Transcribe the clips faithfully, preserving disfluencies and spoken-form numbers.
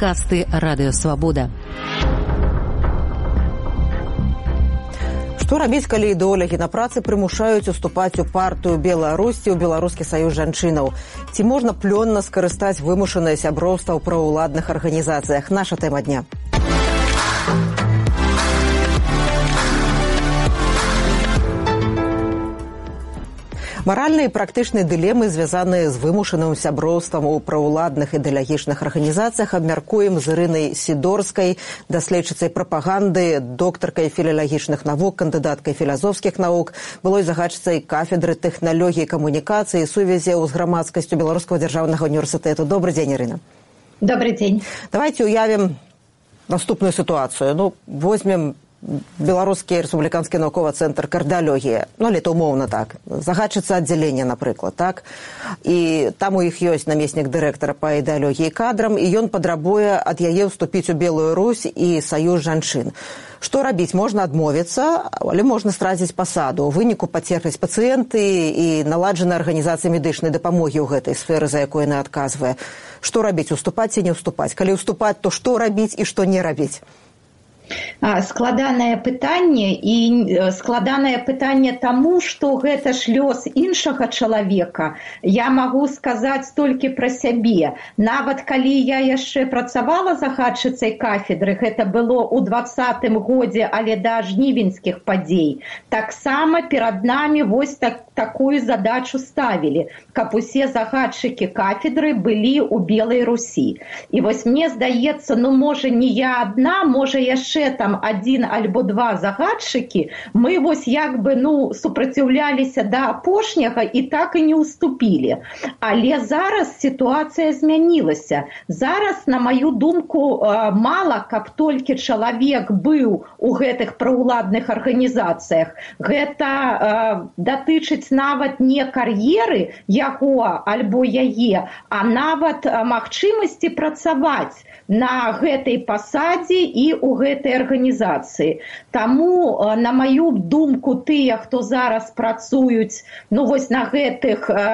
Падкасты Радыё Свабода. Што рабіць, калі ідэолагі на працы прымушаюць уступаць у партыю Беларусі ў Беларускі саюз жанчынаў? Ці можна плённа скарыстаць вымушанае сяброўства ў праўладных арганізацыях? Наша тэма дня. Маральныя і практычныя дылемы, звязаныя з вымушаным сяброўствам у праўладных ідэалагічных арганізацыях, абмяркуем з Ірынай Сідорскай, даследчыцай прапаганды, доктаркай філалагічных навук, кандыдаткай філазофскіх навук, былой загадчыцай кафедры тэхналогіі камунікацыі і сувязяў з грамадскасцю Беларускага дзяржаўнага універсітэту. Добрый дзень, Ірына. Добрый дзень. Давайте уявім наступную сітуацыю. Ну, возьмем Беларускі рэспубліканскі навуковы цэнтр кардыялогіі, ну, але то умоўна так, загадчыца аддзялення, напрыклад, так? І там у іх ёсць намеснік дырэктара па ідэалогіі кадрам, і ён патрабуе ад яе ўступіць у Белую Русь і саюз жанчын. Што рабіць? Можна адмовіцца, але можна страціць пасаду. У выніку пацерпяць пацыенты і наладжана арганізацыя медычнай дапамогі ў гэтай сферы, за якой яна адказвае. Што рабіць? Уступаць ці не ўступаць? Калі ўступаць, то што рабіць і што не рабіць? Складанае пытанне і складанае пытанне таму, што гэта ж лёс іншага чалавека. Я магу сказаць толькі пра сябе. Нават калі я яшчэ працавала загадчыцай кафедры, гэта было ў двадцатым годзе, але да жнівеньскіх падзей, таксама перад намі вось так, такую задачу ставілі, каб усе загадчыкі кафедры былі ў Белай Русі. І вось мне здаецца, ну можа не я адна, можа яшчэ там один альбо два загадчыкі, мы вось як бы ну супраціўляліся да апошняга і так і не уступілі. Але зараз сітуацыя змянілася. Зараз, на маю думку, мала, каб толькі чалавек быў у гэтых праўладных арганізацыях. Гэта э, датычыць нават не кар'еры яго альбо яе, а нават магчымасці працаваць на гэтай пасадзе і ў гэтай арганізацыі. Таму, на маю думку, тыя, хто зараз працуюць ну, вось на гэтых э,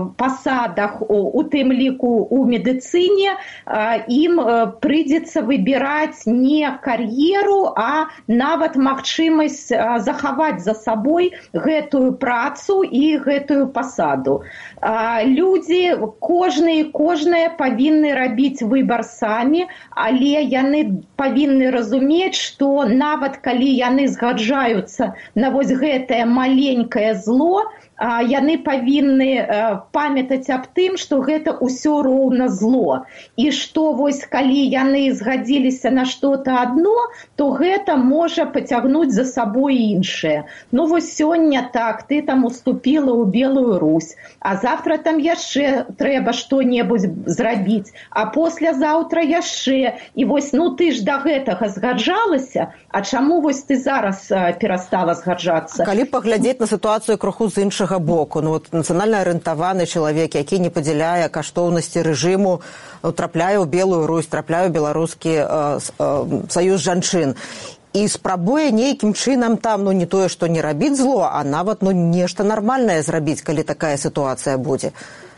пасадах, у, у тым ліку у медыцыне, э, ім э, прыйдзецца выбіраць не кар'еру, а нават магчымасць э, захаваць за сабой гэтую працу і гэтую пасаду. Э, людзі, кожны і кожная павінны рабіць выбар самі, але яны павінны разумець, што нават калі яны згаджаюцца на вось гэтае маленькае зло, яны павінны памятаць аб тым, што гэта ўсё роўна зло. І што вось калі яны згадзіліся на што-то адно, то гэта можа пацягнуць за сабой іншае. Ну вось сёння так, ты там уступіла ў Белую Русь, а завтра там яшчэ трэба што-небудзь зрабіць, а паслязаўтра яшчэ. І вось ну ты ж да гэтага згаджалася, а чаму вось ты зараз перастала згаджацца? Калі паглядзець на сітуацыю крыху з іншага боку, ну вот нацыянальна арыентаваны чалавек, які не падзяляе каштоўнасці рэжыму, трапляе ў Белую Русь, трапляе ў беларускі э, э, саюз жанчын і спрабуе нейкім чынам там ну не тое, што не рабіць зло, а нават ну нешта нармальнае зрабіць, калі такая сітуацыя будзе.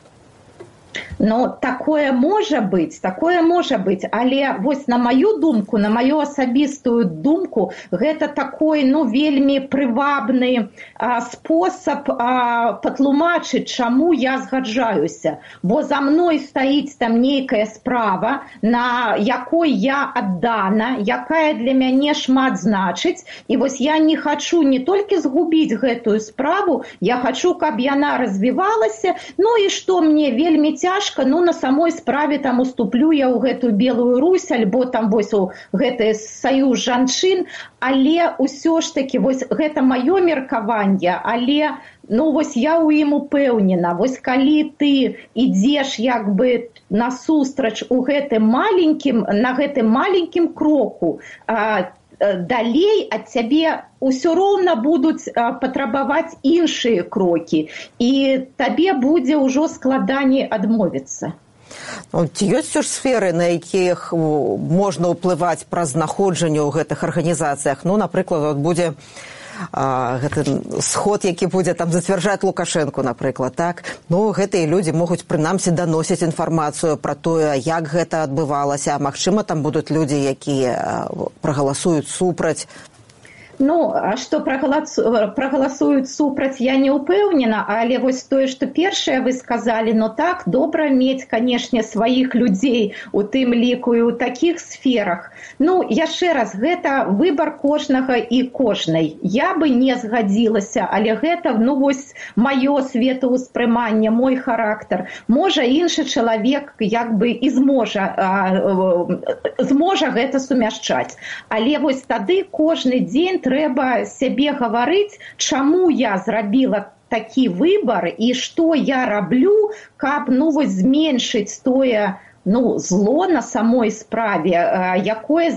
Ну, такое можа быць, такое можа быць, але вось на маю думку, на маю асабістую думку, гэта такой, ну, вельмі прывабны а, спосаб а, патлумачыць, чаму я згаджаюся. Бо за мной стаіць там нейкая справа, на якой я аддана, якая для мяне шмат значыць, і вось я не хачу не толькі згубіць гэтую справу, я хачу, каб яна развівалася, ну і што мне вельмі цяжка, ну на самой справе там уступлю я ў гэтую Белую Русь, альбо там вось у гэты саюз жанчын, але ўсё ж такі вось гэта маё меркаванне, але ну вось я ў ім упэўнена, вось калі ты ідзеш як бы насустрач у гэтым маленькім, на гэтым маленькім кроку, а, далей ад цябе ўсё роўна будуць патрабаваць іншыя крокі, і табе будзе ўжо складаней адмовіцца. Ці ёсць ж сферы, на якіх можна ўплываць праз знаходжанне ў гэтых арганізацыях? Ну, напрыклад, будзе гэты сход, які будзе там зацвярджаць Лукашэнку, напрыклад, так? Ну, гэтыя людзі могуць прынамсі даносіць інфармацыю пра тое, як гэта адбывалася. Магчыма, там будуць людзі, якія прагаласуюць супраць. Ну, а што прагаласуюць супраць, я не ўпэўнена, але вось тое, што першае вы сказалі, ну так, добра мець, канешне, сваіх людзей, у тым ліку і ў такіх сферах. Ну, яшчэ раз, гэта выбар кожнага і кожнай. Я бы не згадзілася, але гэта, ну, вось, маё светаўспрыманне, мой характар. Можа, іншы чалавек, як бы, і зможа, зможа гэта сумяшчаць. Але вось тады кожны дзень трэба сябе гаварыць, чаму я зрабіла такі выбар і што я раблю, каб, ну, вось, зменшыць тое, ну, зло на самой справе, якое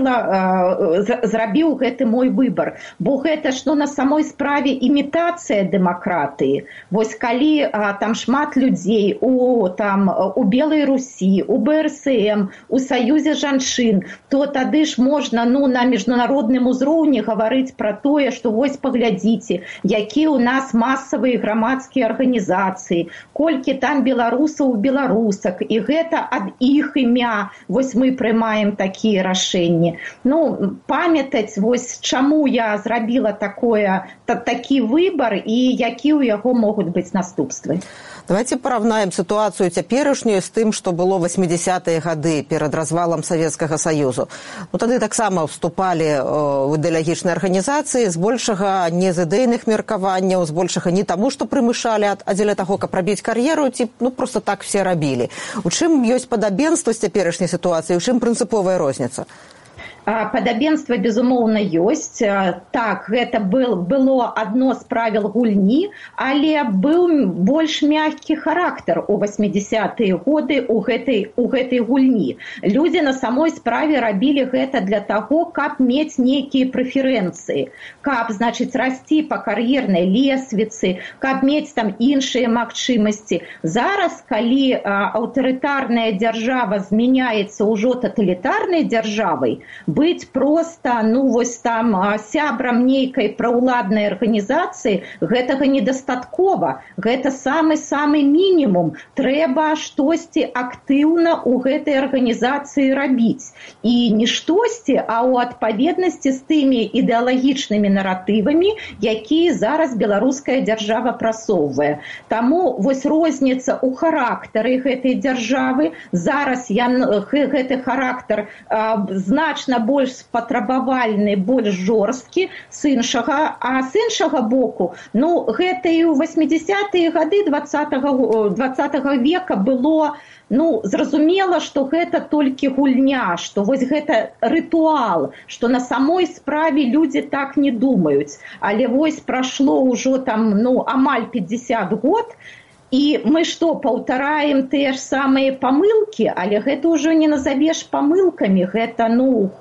зрабіла, зрабіў гэты мой выбар. Бо гэта ж, ну, на самой справе імітацыя дэмакратыі. Вось калі там шмат людзей у, там, у Белай Русі, у Бэ Эр Эс Эм, у Саюзе жанчын, то тады ж можна, ну, на міжнародным узроўні гаварыць пра тое, што вось паглядзіце, якія ў нас масавыя грамадскія арганізацыі, колькі там беларусаў, беларусак, і гэта ад іх імя, вось мы прымаем такія рашэнні. Ну, памятаць, вось чаму я зрабіла такое, та, такі выбар і які ў яго могуць быць наступствы. Давайте параўнаем сітуацыю цяперашнюю з тым, што было восьмідзесятыя гады перад развалам Савецкага Саюзу. Ну, тады таксама вступалі ў ідэалагічныя арганізацыі, збольшага не з ідэйных меркаванняў, збольшага не таму, што прымушалі, а дзеля таго, каб рабіць кар'еру, ці, ну, проста так все рабілі. У чым ёсць падабенства з цяперашняй сітуацыі, у чым прынцыповая розніца? Падабенства, безумоўна, ёсць. Так, гэта был, было адно з правіл гульні, але быў больш мяккі характар у восьмідзесятыя годы у гэтай, у гэтай гульні. Людзі на самой справе рабілі гэта для таго, каб мець нейкія прэферэнцыі, каб, значыць, расці па кар'ернай лесвіцы, каб мець там іншыя магчымасці. Зараз, калі аўтарытарная дзяржава змяняецца ўжо таталітарнай дзяржавай, быць проста, ну, вось там, сябрам нейкай праўладнай арганізацыі, гэтага недастаткова. Гэта самы-самы мінімум. Трэба штосьці актыўна ў гэтай арганізацыі рабіць. І не штосьці, а ў адпаведнасці з тымі ідэалагічнымі наратывамі, якія зараз беларуская дзяржава прасоўвае. Таму вось розніца ў характары гэтай дзяржавы. Зараз я, гэты характар значна больш патрабавальны, больш жорсткі з іншага, а з іншага боку, ну, гэта і ў восьмідзесятыя гады двадцатага века было, ну, зразумела, што гэта толькі гульня, што вось гэта рытуал, што на самой справе людзі так не думаюць. Але вось прашло ўжо там, ну, амаль пятьдесят год, і мы што, паўтараем тыя ж самыя памылкі, але гэта ўжо не назавеш памылкамі, гэта, ну,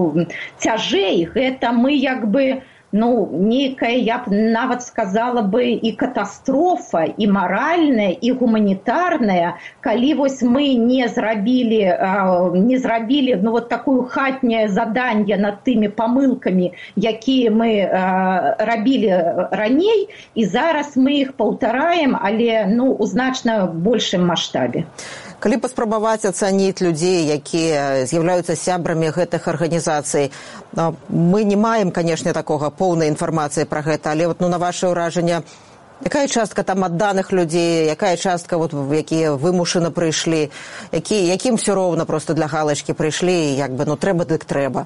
цяжэй, гэта мы як бы, ну, нейкая, я б нават сказала бы, і катастрофа, і маральная, і гуманітарная, калі вось мы не зрабілі, не зрабілі, ну, вот такую хатняе заданне над тымі памылкамі, якія мы рабілі раней, і зараз мы іх паўтараем, але, ну, у значна большым маштабе. Калі паспрабаваць ацаніць людзей, якія з'яўляюцца сябрамі гэтых арганізацый, мы не маем, канешне, такога поўнай інфармацыі пра гэта, але вот, ну, на ваше ўражанне, якая частка там адданых людзей, якая частка, вот, якія вымушана прыйшлі, які, якім все роўна просто для галачкі прыйшлі, як бы, ну, трэба дык трэба.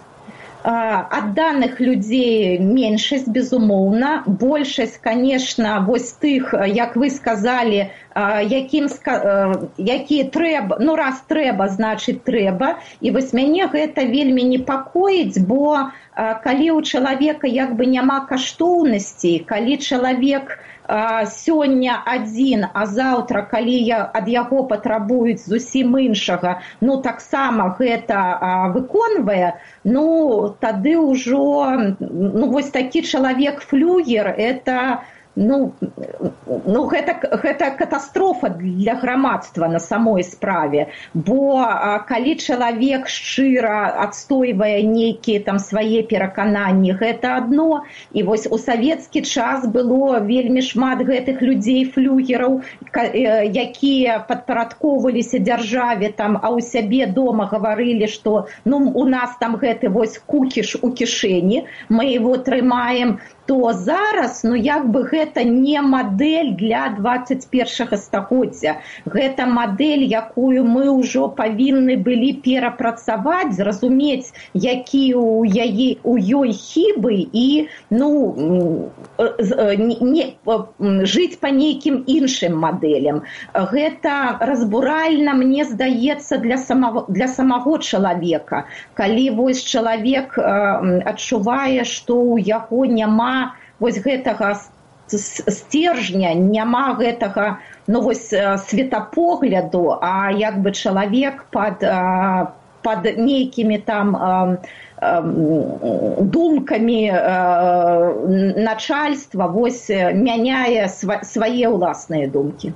Адданых людзей меншасць, безумоўна. Большасць, конечно, вось тых, як вы сказалі, якім, які трэба, ну, раз трэба, значыць трэба. І вось мяне гэта вельмі непакоіць, бо калі ў чалавека як бы няма каштоўнасцей, калі чалавек сёння адзін, а заўтра, калі я, ад яго патрабуюць зусім іншага, ну, таксама гэта выконвае, ну, тады ўжо, ну, вось такі чалавек-флюгер, это, ну, ну гэта, гэта катастрофа для грамадства на самой справе, бо калі чалавек шчыра адстойвае нейкія там свае перакананні, гэта адно. І вось у савецкі час было вельмі шмат гэтых людзей флюгераў, якія падпарадкоўваліся дзяржаве там, а ў сябе дома гаварылі, што ну у нас там гэты вось кукіш у кішэні, мы его трымаем, то зараз, ну як бы гэта не мадэль для двадцать першага стагоддзя. Гэта мадэль, якую мы ўжо павінны былі перапрацаваць, зразумець, якія ў яе у ёй хібы і ну не, не жыць па нейкім іншым мадэлям. Гэта разбуральна, мне здаецца, для самого для самого чалавека. Калі вось чалавек э, адчувае, што ў яго няма вось гэтага сцержня, няма гэтага ну, вось, светапогляду, а як бы чалавек пад, пад нейкімі там думкамі начальства вось, мяняе свае ўласныя думкі.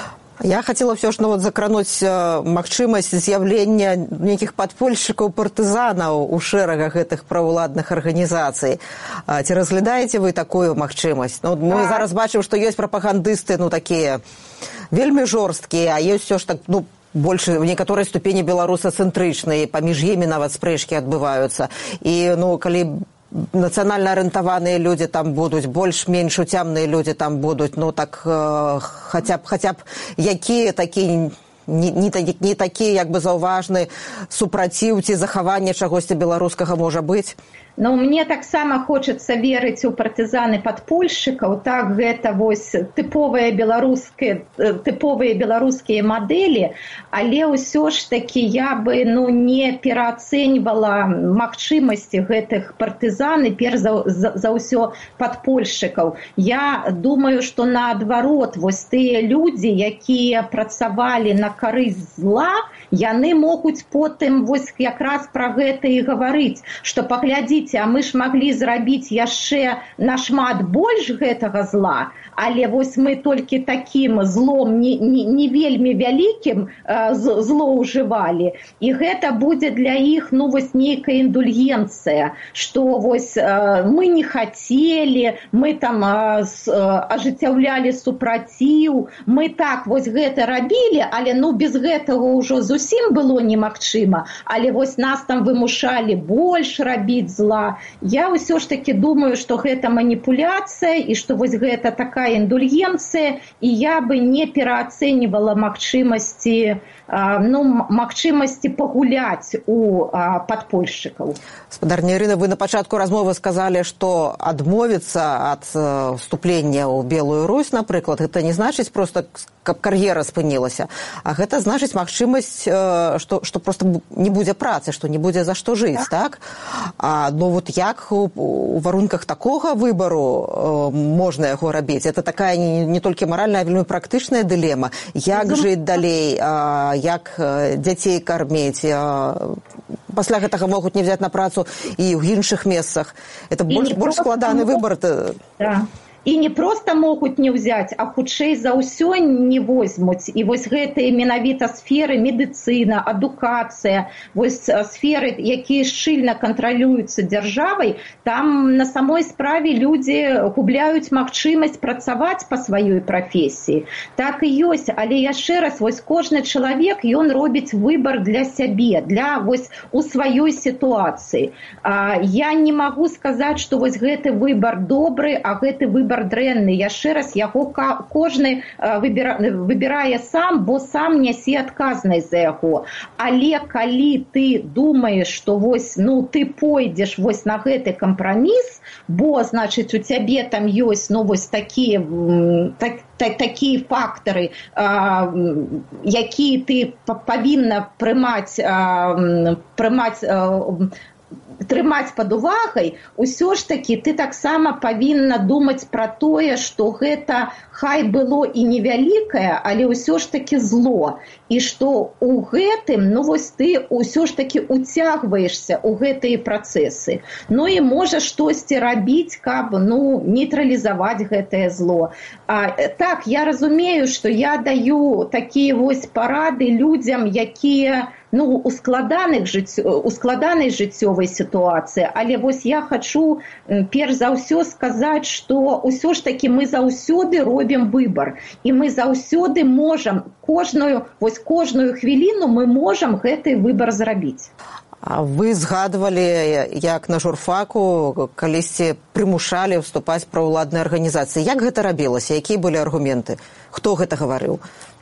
Я хотела все ж ну, вот, закрануць э, магчымасць з'яўлення нейкіх падпольшчыкаў партызанаў у шэрагах гэтых правуладных арганізацый. А, ці разглядаеце вы такую магчымасць? Ну, мы а... зараз бачым, што ёсць прапагандысты ну, такія вельмі жорсткія, а ёсць все ж так ну, больш в некаторай ступені беларусацэнтрычныя, паміж імі нават спрэчкі адбываюцца. І ну, калі нацыянальна арыентаваныя людзі там будуць, больш-менш уцямныя людзі там будуць, ну так э, хаця б, хаця б якія такія не, не, не такія як бы заўважны супраціў ці захаванне чагосьці беларускага можа быць? Ну, мне таксама хочацца верыць у партызаны падпольшчыкаў, так гэта вось тыповыя беларускія тыповыя беларускія мадэлі, але ўсё ж такі я бы ну не пераацэньвала магчымасці гэтых партызан і перш за, за, за ўсё падпольшчыкаў. Я думаю, што наадварот, вось тыя людзі, якія працавалі на карысць зла, яны могуць потым вось якраз пра гэта і гаварыць, што паглядзіце, а мы ж маглі зрабіць яшчэ нашмат больш гэтага зла, але вось мы толькі такім злом не, не, не вельмі вялікім э, злоўжывалі. І гэта будзе для іх ну вось нейкая індульгенцыя, што вось э, мы не хацелі, мы там э, с, э, ажыццяўлялі супраціў, мы так вось гэта рабілі, але ну без гэтага ўжо зусім было немагчыма, але вось нас там вымушалі больш рабіць зла. Я ўсё ж таки думаю, што гэта маніпуляцыя і што вось гэта такая індульгенцыя, і я бы не пераацэньвала магчымасці ну, магчымасці пагуляць у падпольшчыкаў. Гаспадарня Ірына, вы на пачатку размовы сказалі, што адмовіцца ад вступлення ў Белую Русь, напрыклад, гэта не значыць проста, каб кар'ера спынілася, а гэта значыць магчымасць, што, што проста не будзе працы, што не будзе за што жыць, так? так? А, ну вот як у, у варунках такога выбару э, можна яго рабіць? Это такая не, не толькі маральная, а вельмі практычная дылема. Як жыць далей, э, як дзяцей карміць, пасля гэтага могуць не взяць на працу і ў іншых месцах. Это больш, больш складаны выбор. Да. І не проста могуць не ўзяць, а хутчэй за ўсё не возьмуць. І вось гэтыя менавіта сферы медыцына, адукацыя, вось сферы, якія шчыльна кантралююцца дзяржавай, там на самой справе людзі губляюць магчымасць працаваць па сваёй прафесіі. Так і ёсць, але яшчэ раз, вось кожны чалавек, ён робіць выбар для сябе, для вось у сваёй сітуацыі. А, я не магу сказаць, што вось гэты выбар добры, а гэты выбар дрэнны. Яшчэ раз, яго кожны выбірае сам, бо сам нясе адказнасць за яго. Але калі ты думаеш, што вось, ну, ты пойдзеш вось на гэты кампраміс, бо, значыць, у цябе там ёсць, ну, вось такія, так, так, такія фактары, а, якія ты павінна прымаць, а, прымаць а, трымаць пад увагай, усё ж такі ты таксама павінна думаць пра тое, што гэта хай было і невялікае, але ўсё ж такі зло. І што ў гэтым, ну вось ты ўсё ж такі уцягваешся ў гэтыя працэсы. Ну і можа штосьці рабіць, каб ну, нейтралізаваць гэтае зло. А, так, я разумею, што я даю такія вось парады людзям, якія ну, у, складаных жыццё, у складанай жыццёвай сітуацыі, але вось я хачу перш за ўсё сказаць, што ўсё ж такі мы заўсёды робім выбар, і мы заўсёды можам кожную, вось кожную хвіліну мы можам гэты выбар зрабіць. А вы згадвалі, як на журфаку калісьці прымушалі ўступаць праўладныя арганізацыі. Як гэта рабілася? Якія былі аргументы? Хто гэта гаварыў?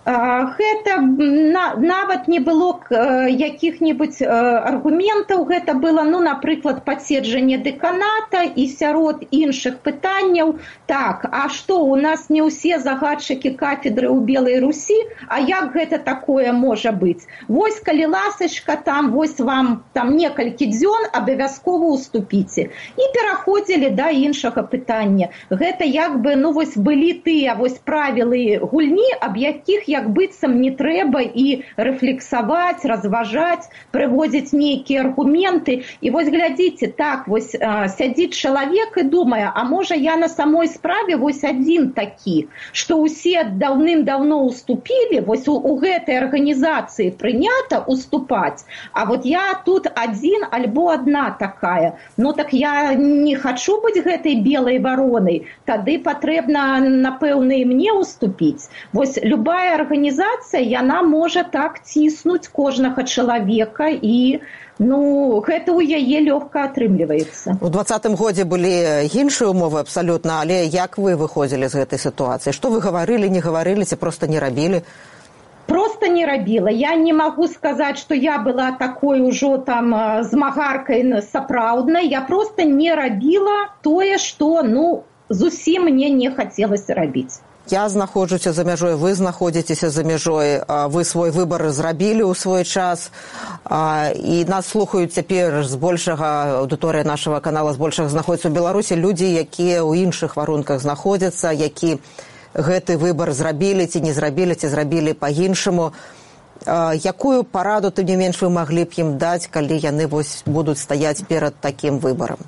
Гэта на, нават не было якіх-небудзь аргументаў, гэта было, ну, напрыклад, пацверджанне дэканата і сярод іншых пытанняў. Так, а што, у нас не ўсе загадчыкі кафедры ў Белай Русі, а як гэта такое можа быць? Вось, калі ласачка, там, вось вам там некалькі дзён абавязкова уступіце. І пераходзілі да іншага пытання. Гэта як бы, ну, вось былі тыя вось правілы гульні, аб якіх як быццам не трэба і рэфлексаваць, разважаць, прыводзіць нейкія аргументы. І вось глядзіце, так, вось а, сядзіць чалавек і думае, а можа я на самой справе вось адзін такі, што ўсе даўным-даўно уступілі, вось у, у гэтай арганізацыі прынята уступаць, а вот я тут адзін альбо адна такая. Ну так я не хачу быць гэтай белай варонай, тады патрэбна, напэўна, і мне уступіць. Вось любая арганізацыя, яна можа так ціснуць кожнага чалавека і ну, гэта ў яе лёгка атрымліваецца. У двадцатым годзе былі іншыя ўмовы абсалютна, але як вы выходзілі з гэтай сітуацыі? Што вы гаварылі, не гаварылі, ці проста не рабілі? Просто не рабіла. Я не магу сказаць, што я была такой ужо там змагаркай сапраўднай. Я просто не рабіла тое, што ну, зусім мне не хацелася рабіць. Я знаходжуся за мяжой, вы знаходзіцеся за мяжой, вы свой выбар зрабілі ў свой час, і нас слухаюць цяпер збольшага, аўдыторыя нашага канала збольшага знаходзіцца ў Беларусі, людзі, якія ў іншых варунках знаходзяцца, які гэты выбар зрабілі ці не зрабілі, ці зрабілі па-іншаму. Якую параду, тым не менш, вы маглі б ім даць, калі яны вось будуць стаяць перад такім выбарам?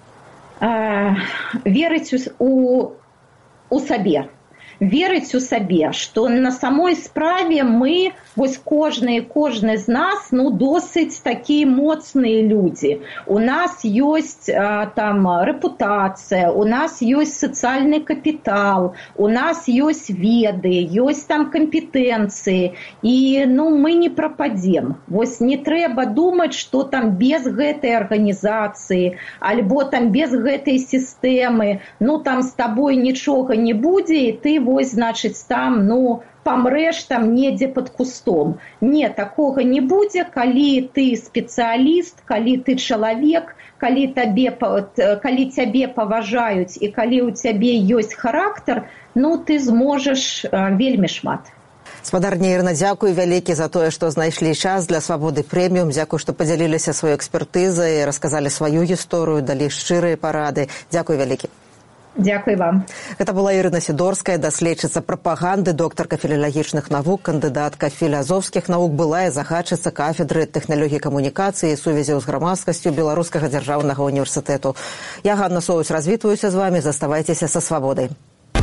А, верыць у, у сабе. Верыць у сабе, што на самой справе мы, вось кожны, кожны з нас, ну, досыць такія моцныя людзі. У нас ёсць а, там рэпутацыя, у нас ёсць сацыяльны капітал, у нас ёсць веды, ёсць там кампетэнцыі, і, ну, мы не прападзем. Вось не трэба думаць, што там без гэтай арганізацыі, альбо там без гэтай сістэмы, ну, там з табой нічога не будзе, і ты вось, значыць, там, ну, памрэш там недзе пад кустом. Не, такога не будзе, калі ты спецыяліст, калі ты чалавек, калі, табе, калі цябе паважаюць і калі ў цябе ёсць характар, ну, ты зможаш вельмі шмат. Спадарня Ірына, дзякуй вялікі за тое, што знайшлі час для Свабоды Прэміум. Дзякуй, што падзяліліся сваёй экспертызай, расказалі сваю гісторыю, далі шчырыя парады. Дзякуй вялікі. Дзякуй вам. Гэта была Ірына Сідорская, даследчыца прапаганды, доктарка філалагічных навук, кандыдатка філазофскіх навук, былая загадчыца кафедры тэхналогіі камунікацыі і сувязяў з грамадскасцю Беларускага дзяржаўнага універсітэту. Я, Ганна Соус, развітваюся з вамі. Заставайцеся са Свабодай.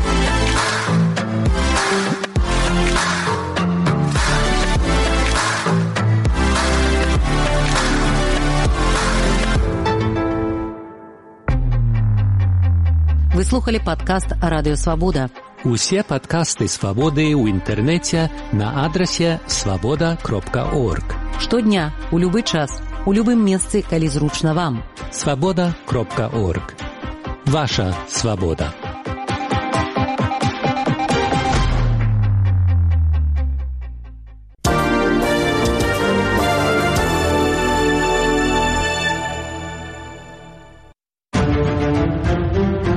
Вы слухали падкаст «Радыё Свабода». Усе падкасты «Свабоды» ў інтэрнэце на адрасе свабода кропка орг. Штодня, у любы час, у любым месцы, калі зручна вам. свабода кропка орг. Ваша свабода.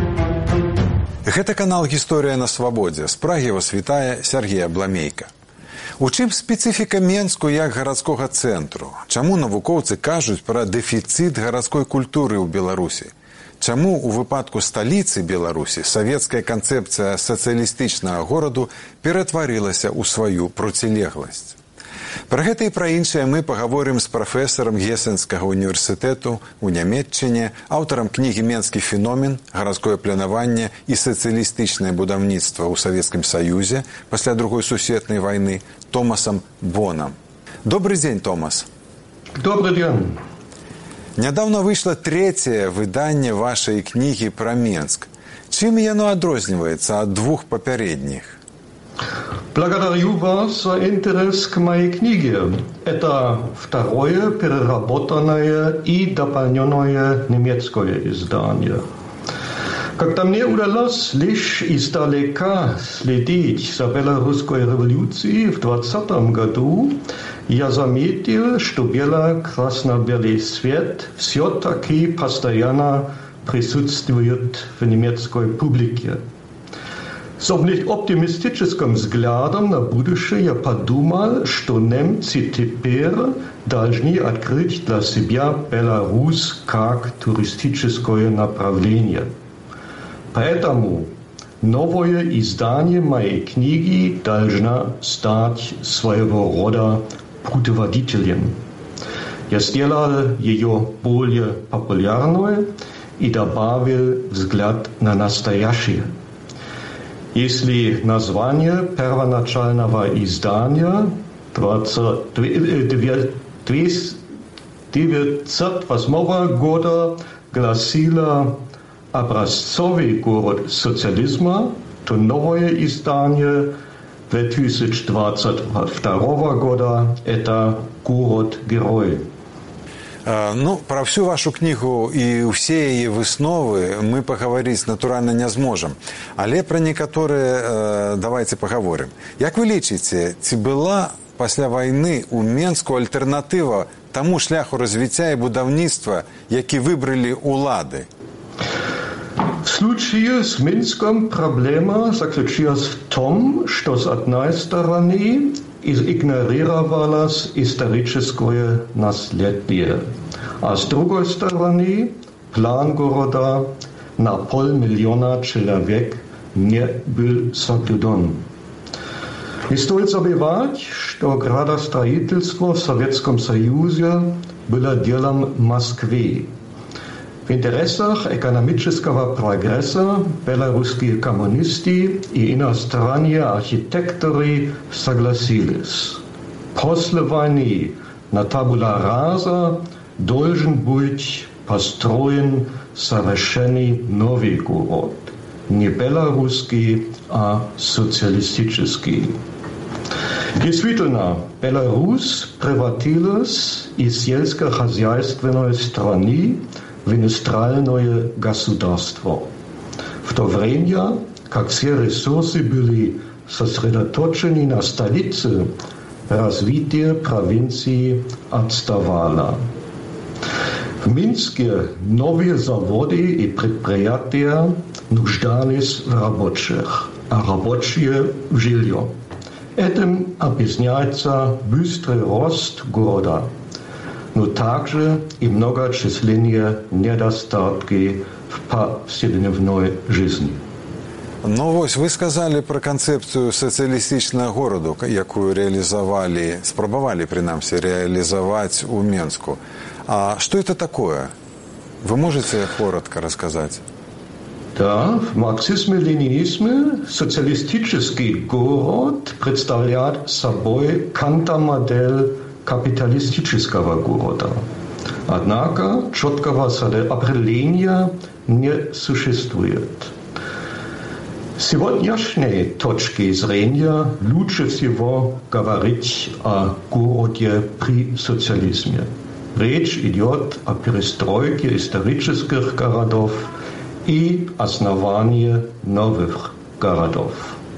Гэта канал «Гісторыя на свабодзе». З Прагі вас вітае Сяргей Абламейка. У чым спецыфіка Менску як гарадскога цэнтру? Чаму навукоўцы кажуць пра дэфіцыт гарадской культуры ў Беларусі? Чаму у выпадку сталіцы Беларусі савецкая канцэпцыя сацыялістычнага гораду ператварылася ў сваю процілегласць? Пра гэта і пра іншае мы пагаворым з прафесарам Гесенскага універсітэту ў Нямецчыне, аўтарам кнігі «Менскі феномен. Гарадское планаванне і сацыялістычнае будаўніцтва ў Савецкім Саюзе пасля другой сусветнай вайны» Томасам Бонам. Добрый дзень, Томас. Добрый дзень. Нядаўна выйшла трэцяе выданне вашай кнігі пра Менск. Чым яно адрозніваецца ад двух папярэдніх? Благодарю вас за интерес к моей книге. Это второе переработанное и дополненное немецкое издание. Когда мне удалось лишь издалека следить за белорусской революцией в двадцатом году, я заметил, что бело-красно-белый свет все-таки постоянно присутствует в немецкой публике. С оптимистическим взглядом на будущее я подумал, что немцы теперь должны открыть для себя Беларусь как туристическое направление. Поэтому новое издание моей книги должно стать своего рода путеводителем. Я сделал ее более популярной и добавил взгляд на настоящее. Если название первоначального издания тысяча девятьсот восьмого года гласило «Образцовый город социализма», то новое издание две тысячи двадцать второго года – это «Город-герой». Ну, пра всю вашу кнігу і ўсе яе высновы мы пагаварыць, натуральна, не зможам. Але пра некаторыя давайце пагаворым. Як вы лічыце, ці была пасля вайны ў Менску альтэрнатыва таму шляху развіцця і будаўніцтва, які выбралі улады? В случае с Минском проблема заключалась в том, что с одной стороны игнорировалось историческое наследие, а с другой стороны план города на полмиллиона человек не был соблюден. Не стоит забывать, что градостроительство в Советском Союзе было делом Москвы. В интересах экономического прогресса белорусские коммунисты и иностранные архитекторы согласились. После войны на табула раса должен быть построен совершенно новый город. Не белорусский, а социалистический. Действительно, Беларусь превратилась из сельскохозяйственной страны в индустриальное государство. В то время, как все ресурсы были сосредоточены на столице, развитие провинции отставало. В Минске новые заводы и предприятия нуждались в рабочих, а рабочие в жилье. Этим объясняется быстрый рост города, но также и многочисленные недостатки в повседневной жизни. Ну вось, вы сказали про концепцию сацыялістычнага гораду, якую реализовали, спробовали, принамсі, реализовать у Менску. А что это такое? Вы можете коротко рассказать? Да, в марксизме-ленинизме социалистический город представляет собой контрмодель капиталистического города. Однако четкого определения не существует. С сегодняшней точки зрения лучше всего говорить о городе при социализме. Речь идет о перестройке исторических городов и основании новых городов.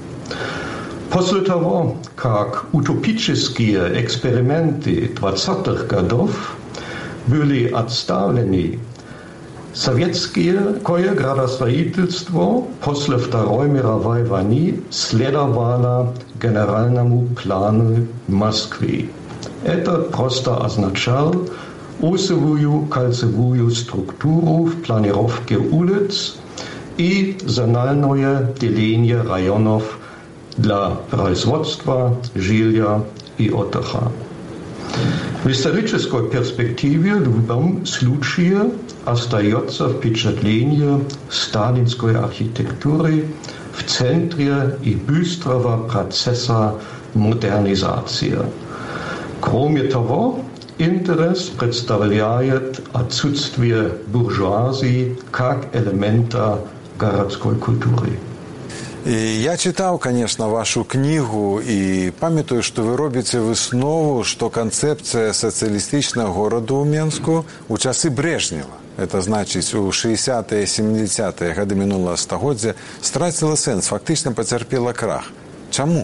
После того, как утопические эксперименты двадцатых годов были отставлены, Советское градостроительство после Второй мировой войны следовало генеральному плану Москвы. Это просто означало осевую кольцевую структуру в планировке улиц и зональное деление районов для производства, жилья и отдыха. В исторической перспективе в любом случае остается впечатление сталинской архитектуры в центре и быстрого процесса модернизации. Кроме того, интерес представляет отсутствие буржуазии как элемента городской культуры. І я читав, конечно, вашу книгу і пам'ятаю, що ви робите виснову, що концепція соціалістичного городу у Менску у часи Брежнева, це значить у шістдесяті, сімдесяті годи минулого століття, стратила сенс, фактично потерпіла крах. Чому?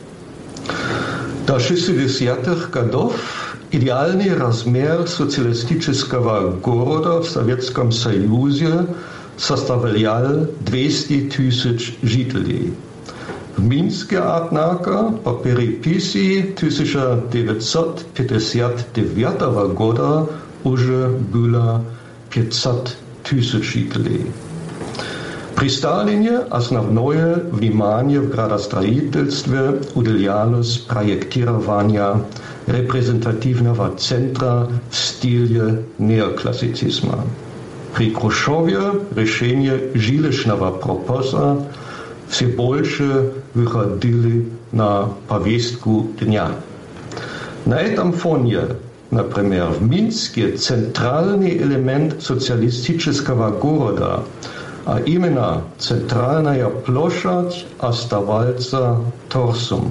До шестидесятых годов идеальный размер социалистического города в Советском Союзе составлял двести тысяч жителей. В Минске, однако, по переписи тысяча девятьсот пятьдесят девятого года уже было пятьсот тысяч жителей. При Сталине основное внимание в градостроительстве уделялось проектированию репрезентативного центра в стиле неоклассицизма. При Хрущеве решение жилищного вопроса все больше выходили на повестку дня. На этом фоне, например, в Минске центральный элемент социалистического города, а именно центральная площадь, оставался торсом.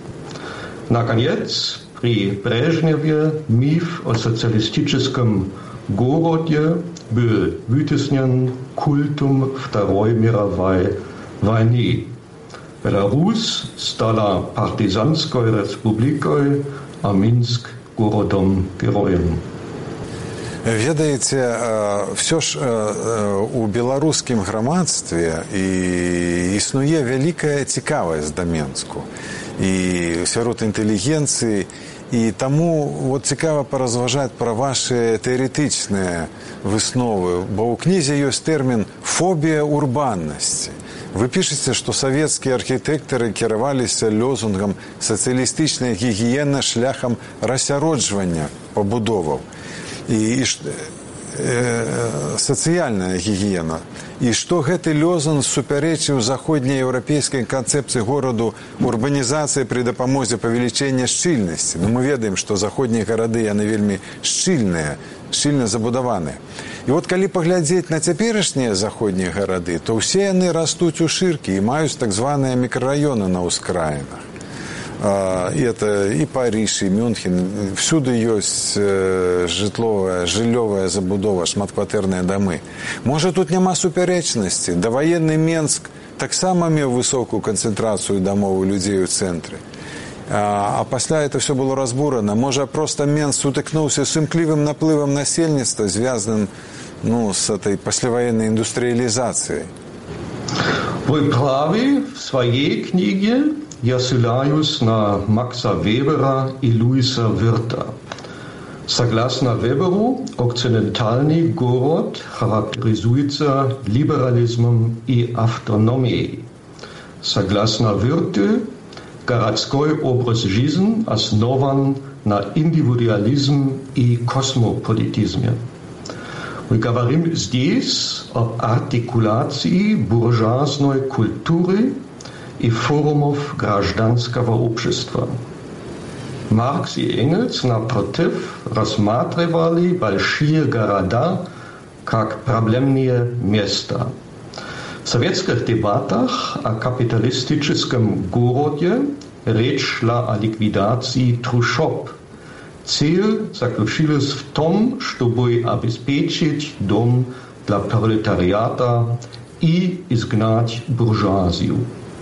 Наконец, при Брежневе миф о социалистическом городе был вытеснен культом Второй мировой войны. Беларусь стала партизанской республикой, а Минск – городом-героем. Ведаеце, все ж у беларускім грамадстве існуе вялікая цікавасць да Менску і сярод інтэлігенцыі, і таму вот цікава паразважаць пра вашы тэарэтычныя высновы, бо ў кнізе ёсць тэрмін «фобія урбаннасці». Вы пішаце, што савецкія архітэктары кіраваліся лозунгам сацыялістычнай гігіены шляхам рассяроджвання пабудоваў. І, і э, сацыяльная гігіена. І што гэты лозунг супярэчыў заходнееўрапейскай канцэпцыі гораду урбанізацыі пры дапамозе павелічэння шчыльнасці. Ну, мы ведаем, што заходнія гарады, яны вельмі шчыльныя, шчыльна забудаваныя. І от калі паглядзець на цяперашнія заходнія гарады, то ўсе яны растуць у шыркі і маюць так званыя мікрараёны на ўскраінах. И это и Париж, и Мюнхен. Всюду есть житловая, жыллёвая забудова, шматкватэрныя дамы. Можа, тут няма супярэчнасці. Даваенны Менск таксама меў высокую канцэнтрацыю дамоў і людзей у цэнтры. А, а пасля это все было разбурана. Можа, просто Менск сутыкнуўся с імклівым наплывам насельніцтва, звязаным ну, с этой послевоенной индустриализацией. Вы правы в своей книге. Я ссылаюсь на Макса Вебера и Луиса Вирта. Согласно Веберу, окцидентальный город характеризуется либерализмом и автономией. Согласно Вирту, городской образ жизни основан на индивидуализме и космополитизме. Мы говорим здесь об артикуляции буржуазной культуры и формов гражданского общества. Маркс и Энгельс, напротив, рассматривали большие города как проблемные места. В советских дебатах о капиталистическом городе речь шла о ликвидации трущоб. Цель заключилась в том, чтобы обеспечить дом для пролетариата и изгнать буржуазию.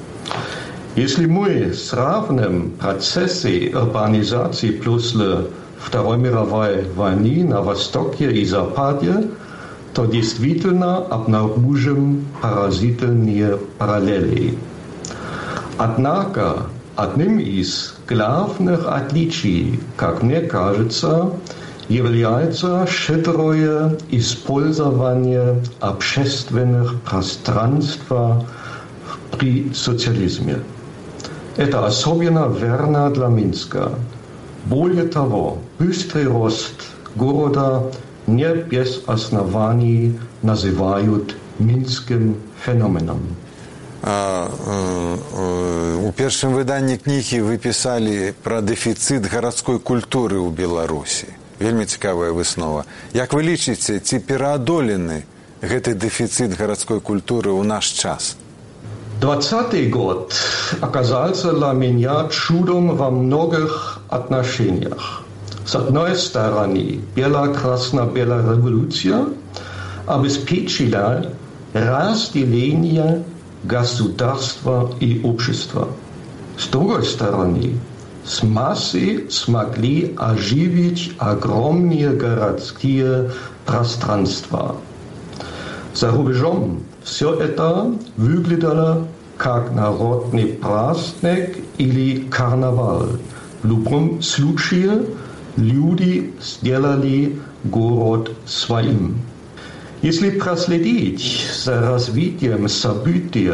Если мы сравним процессы урбанизации после Второй мировой войны на Востоке и Западе, то действительно обнаружим поразительные параллели. Однако одним из главных отличий, как мне кажется, является щедрое использование общественных пространств при социализме. Это особенно верно для Минска. Более того, быстрый рост города не без оснований называют минским феноменом. А, у першым выданні кнігі вы пісалі пра дэфіцыт гарадской культуры ў Беларусі. Вельмі цікавая выснова. Як вы лічыце, ці пераадолены гэты дэфіцыт гарадской культуры ў наш час? двадцатый год оказался для меня чудом во многих отношениях. С одной стороны, бело-красно-белая революция обеспечила разделение государства и общества. С другой стороны, с массы смогли оживить огромные городские пространства. За рубежом все это выглядело как народный праздник или карнавал. В любом случае люди сделали город своим. Если проследить за развитием событий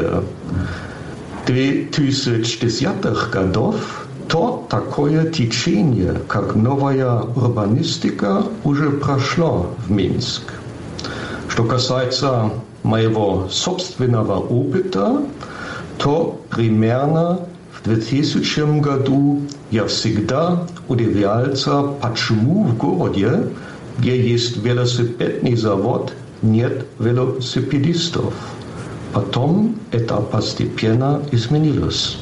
двухтысячных годов, то такое течение, как новая урбанистика, уже прошло в Минск. Что касается моего собственного опыта, то примерно в двухтысячном году я всегда удивлялся, почему в городе, где есть велосипедный завод, нет велосипедистов. Потом это постепенно изменилось.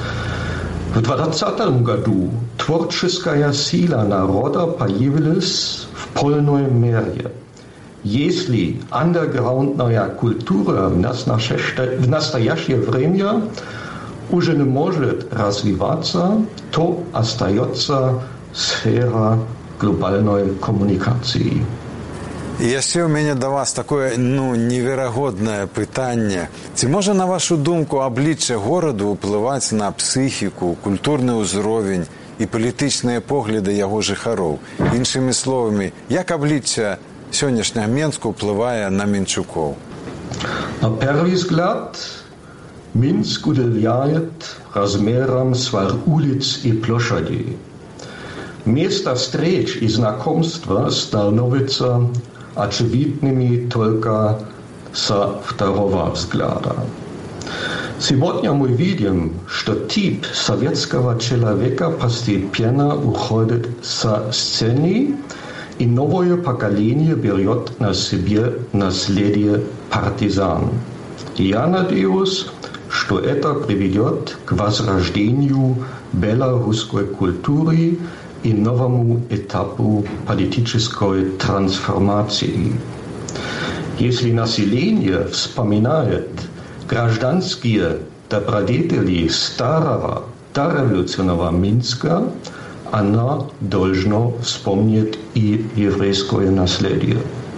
В двадцатом году творческая сила народа появилась в полной мере. Если андеграундная культура в настоящее время уже не может развиваться, то остается сфера глобальной коммуникации. І яшчэ ў мяне да вас такое ну, неверагоднае пытанне. Ці можа, на вашу думку, аблічча гораду ўплываць на псіхіку, культурны ўзровень і палітычныя погляды яго жыхароў? Іншымі словамі, як аблічча сённяшняга Минска ўплывае на мінчукоў? На первый взгляд, Минск удивляет размером своих улиц и площадей. Место встреч и знакомства становятся очевидными только со второго взгляда. Сегодня мы видим, что тип советского человека постепенно уходит со сцены, и новое поколение берет на себе наследие партизан. Я надеюсь, что это приведет к возрождению белорусской культуры и новому этапу политической трансформации. Если население вспоминает гражданские добродетели старого дореволюционного Минска, оно должно вспомнить и еврейское наследие.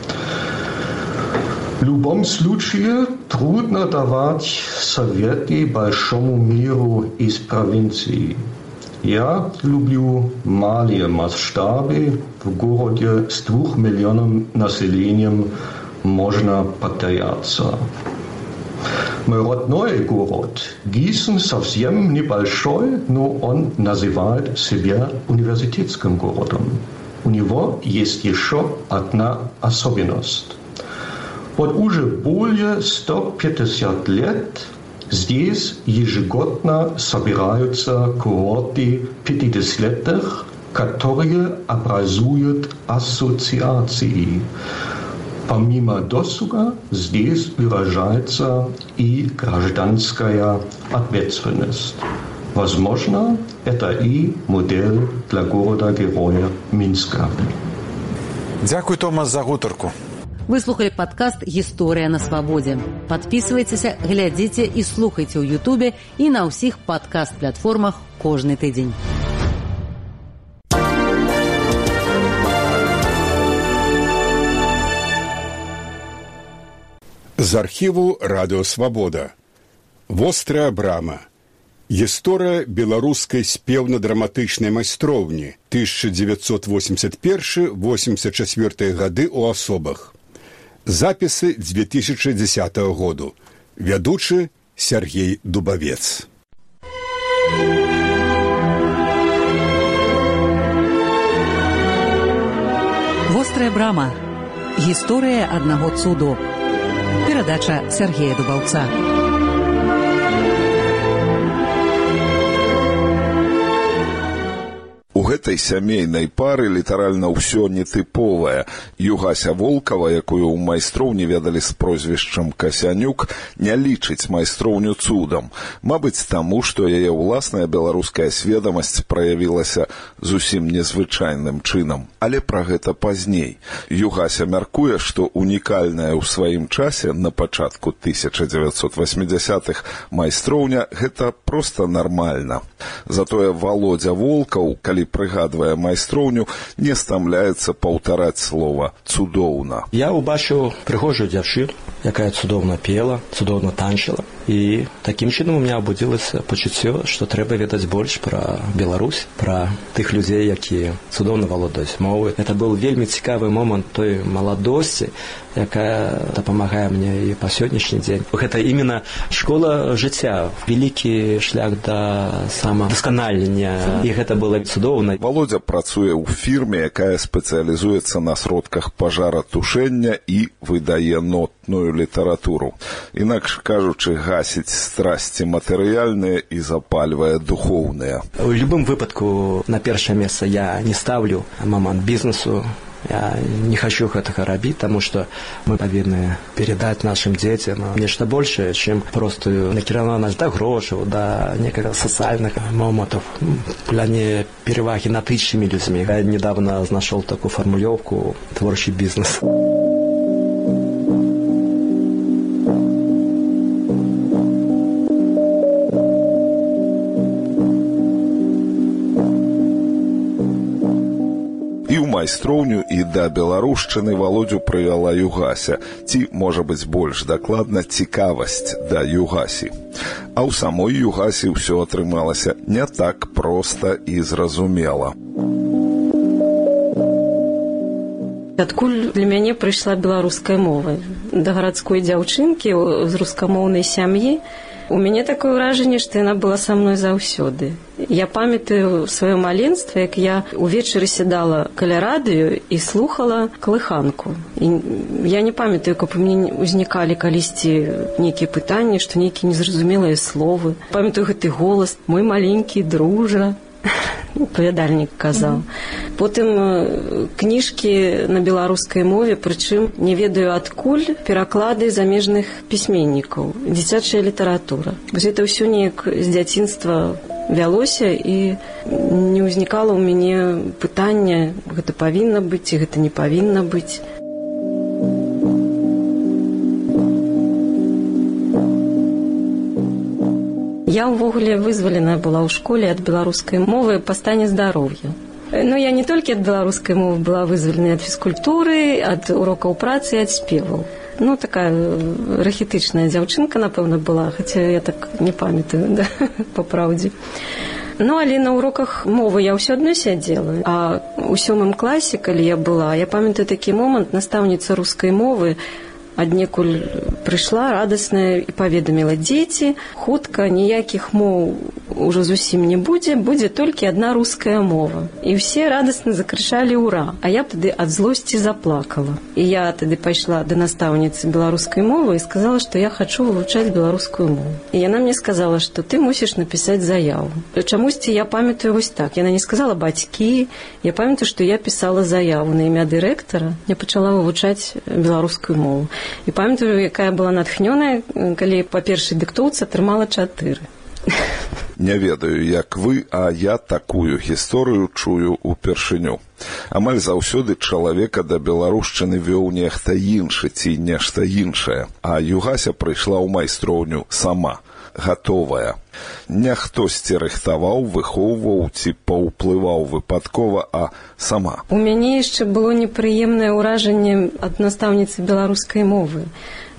В любом случае трудно давать советы большому миру из провинции. Я люблю малые масштабы. В городе с двух миллионным населением можно потеряться. Мой родной город Гисен совсем небольшой, но он называет себя университетским городом. У него есть еще одна особенность. Вот уже более ста пятидесяти лет здесь ежегодно собираются курорты пятидесятилетних, которые образуют ассоциации. Помимо досуга здесь выражается и гражданская ответственность. Возможно, это и модель для города-героя Минска. Дякую, Томас, за гутарку. Вы слухали падкаст «Гісторыя на свабодзе». Падпісвайцеся, глядзіце і слухайце ў Ютубе і на ўсіх падкаст-платформах кожны тыдзень. З архіву Радыё Свабода. Вострая брама. Гісторыя беларускай спеўна-драматычнай майстроўні тысяча девятьсот восемьдесят первый — восемьдесят четвёртый гады ў асобах. Запісы две тысячи десятого году. Вядучы Сергей Дубавец. Вострая брама. Гісторыя аднаго цуду. Перадача Сергея Дубаўца. У гэтай сямейнай пары літаральна ўсё нетыповае. Югася Волкава, якую ў майстроўні ведалі з прозвішчам Касянюк, не лічыць майстроўню цудам. Мабыць, таму, што яе ўласная беларуская сведамасць праявілася зусім незвычайным чынам. Але пра гэта пазней. Югася мяркуе, што унікальная ў сваім часе на пачатку тысяча девятьсот восьмидесятых майстроўня гэта проста нармальна. Затое Володя Волкаў, калі прыгадвае майстроўню, не стамляецца паўтараць слова «цудоўна». Я ўбачыў прыгожую дзяўчыну, якая цудоўна пела, цудоўна танчыла. І такім чынам у меня абудзілася пачуццё, што трэба ведаць больш пра Беларусь, пра тых людзей, якія цудоўна валодаюць мовы. Это быў вельмі цікавы момант той маладосці, якая дапамагае мне і па сённяшні дзень. Гэта именно школа жыцця, вялікі шлях да самадасканалення, і гэта было цудоўна. Володя працуе ў фірме, якая спецыялізуецца на сродках пажаратушэння і выдае нотную літаратуру. Інакш кажучы, гасіць страсці матэрыяльныя і запальвае духоўныя. У любым выпадку на першае месца я не ставлю момант бізнесу. Я не хочу гэтага рабіць, таму што мы павінны перадаць нашым дзецям нешта большее, чым простую накіраванасць да грошаў, да некага сацыяльных момантаў, в плане перевагі над іншымі людзьмі. Я недавно знайшоў такую фармулёўку «творчий бізнес». Майстроўню і да беларушчыны Володю прывяла Югася, ці, можа быць, больш дакладна, цікавасць да Югасі. А ў самой Югасі ўсё атрымалася не так проста і зразумела. Адкуль для мяне прыйшла беларуская мова? Да гарадской дзяўчынкі з рускамоўнай сям'і у мяне такое ўражанне, што яна была са мной заўсёды. Я памятаю сваё маленства, як я увечары сядала каля радыё і слухала калыханку. І я не памятаю, каб у мяне ўзнікалі калісьці нейкія пытанні, што нейкія незразумелыя словы. Памятаю гэты голас «Мой маленькі дружа», апавядальнік казаў. Потым кніжкі на беларускай мове, прычым не ведаю адкуль, пераклады замежных пісьменнікаў, дзіцячая літаратура. Вось гэта ўсё неяк з дзяцінства вялося і не ўзнікала ў мяне пытання, гэта павінна быць ці гэта не павінна быць. Я ўвогуле вызваленая была ў школе ад беларускай мовы па стане здароўя. Ну, я не толькі ад беларускай мовы была вызваленая ад фізкультуры, ад урокаў працы і ад спеваў. Ну, такая рахітычная дзяўчынка, напэўна, была, хаця я так не памятаю, да, па праўдзе. Ну, але на уроках мовы я ўсё адно сядзела. А ў сёмым класе, калі я была, я памятаю такі момант, настаўніца рускай мовы аднекуль прыйшла радасная і паведаміла: дзеці, хутка ніякіх моў ужо зусім не будзе, будзе толькі адна руская мова. І ўсе радасна закрычалі «Ура!». А я тады ад злосці заплакала. І я тады пайшла да настаўніцы беларускай мовы і сказала, што я хачу вывучаць беларускую мову. І яна мне сказала, што ты мусіш напісаць заяву. Чамусьці я памятаю вось так. Яна не сказала бацькі, я памятаю, што я пісала заяву на імя дырэктара, я пачала вывучаць беларускую мову. І памятаю, якая была натхнёная, калі па першай дыктоўцы атрымала чатыры. Не ведаю, як вы, а я такую гісторыю чую упершыню. Амаль заўсёды чалавека да беларушчыны вёў нехта іншы ці нешта іншае, а Югася прыйшла ў майстроўню сама, гатовая. Не хтосьці рыхтаваў, выхоўваў ці паўплываў выпадкова, а сама. У мяне яшчэ было непрыемнае ўражанне ад настаўніцы беларускай мовы.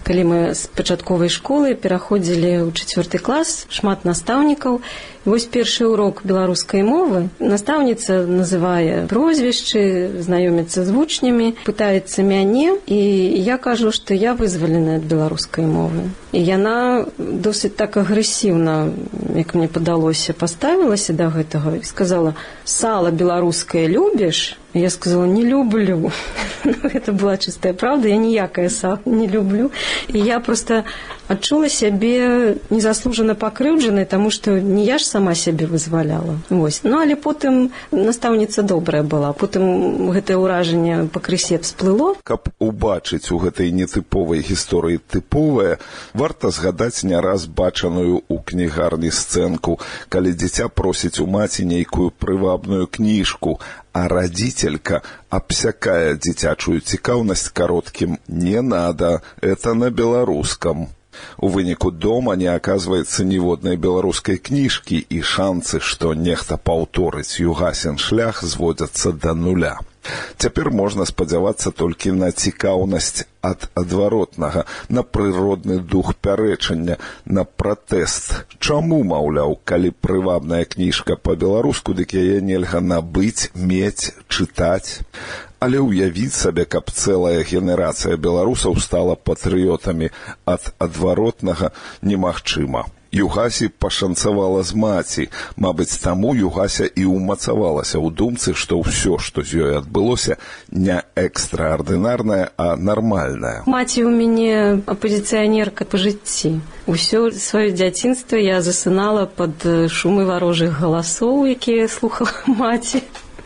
Калі мы з пачатковай школы пераходзілі ў чацвёрты клас, шмат настаўнікаў. Вось першы урок беларускай мовы. Настаўніца называе прозвішчы, знаёміцца з вучнямі, пытаецца мяне, і я кажу, што я вызваленая ад беларускай мовы. І яна досыць так агрэсіўна, як мне падалося, паставілася да гэтага і сказала: «Сала беларускае любіш?» Я сказала: «Не люблю». Гэта была чыстая правда, я ніякае сала не люблю. І я просто адчула сябе незаслужана пакрыўджанай, таму што не я ж сама сябе вызваляла. Вось. Ну, але потым настаўніца добрая была. Потым гэтае ўражанне пакрысе всплыло. Каб убачыць у гэтай нетыповай гісторыі тыповае, варта згадаць не раз бачаную ў кнігарні сцэнку, калі дзіця просіць у маці нейкую прывабную кніжку, а родителька обсякая дзіцячую цікаўнасць кароткім «не надо, это на беларускам». У выніку дома не аказваецца ніводнай беларускай кніжкі, і шанцы, што нехта паўторыць Югасін шлях, зводзяцца да нуля. Цяпер можна спадзявацца толькі на цікаўнасць ад адваротнага, на прыродны дух пярэчання, на пратэст. Чаму, маўляў, калі прывабная кніжка па-беларуску, дык яе нельга набыць, мець, чытаць? Але ўявіць сабе, каб цэлая генерацыя беларусаў стала патрыётамі ад адваротнага, немагчыма. Югасі пашанцавала з маці. Мабыць, таму Югася і ўмацавалася ў думцы, што ўсё, што з ёй адбылося, не экстраардынарнае, а нармальнае. Маці ў мяне апазіцыянерка па жыцці. Усё сваё дзяцінства я засынала пад шумы варожых галасоў, якія слухала маці.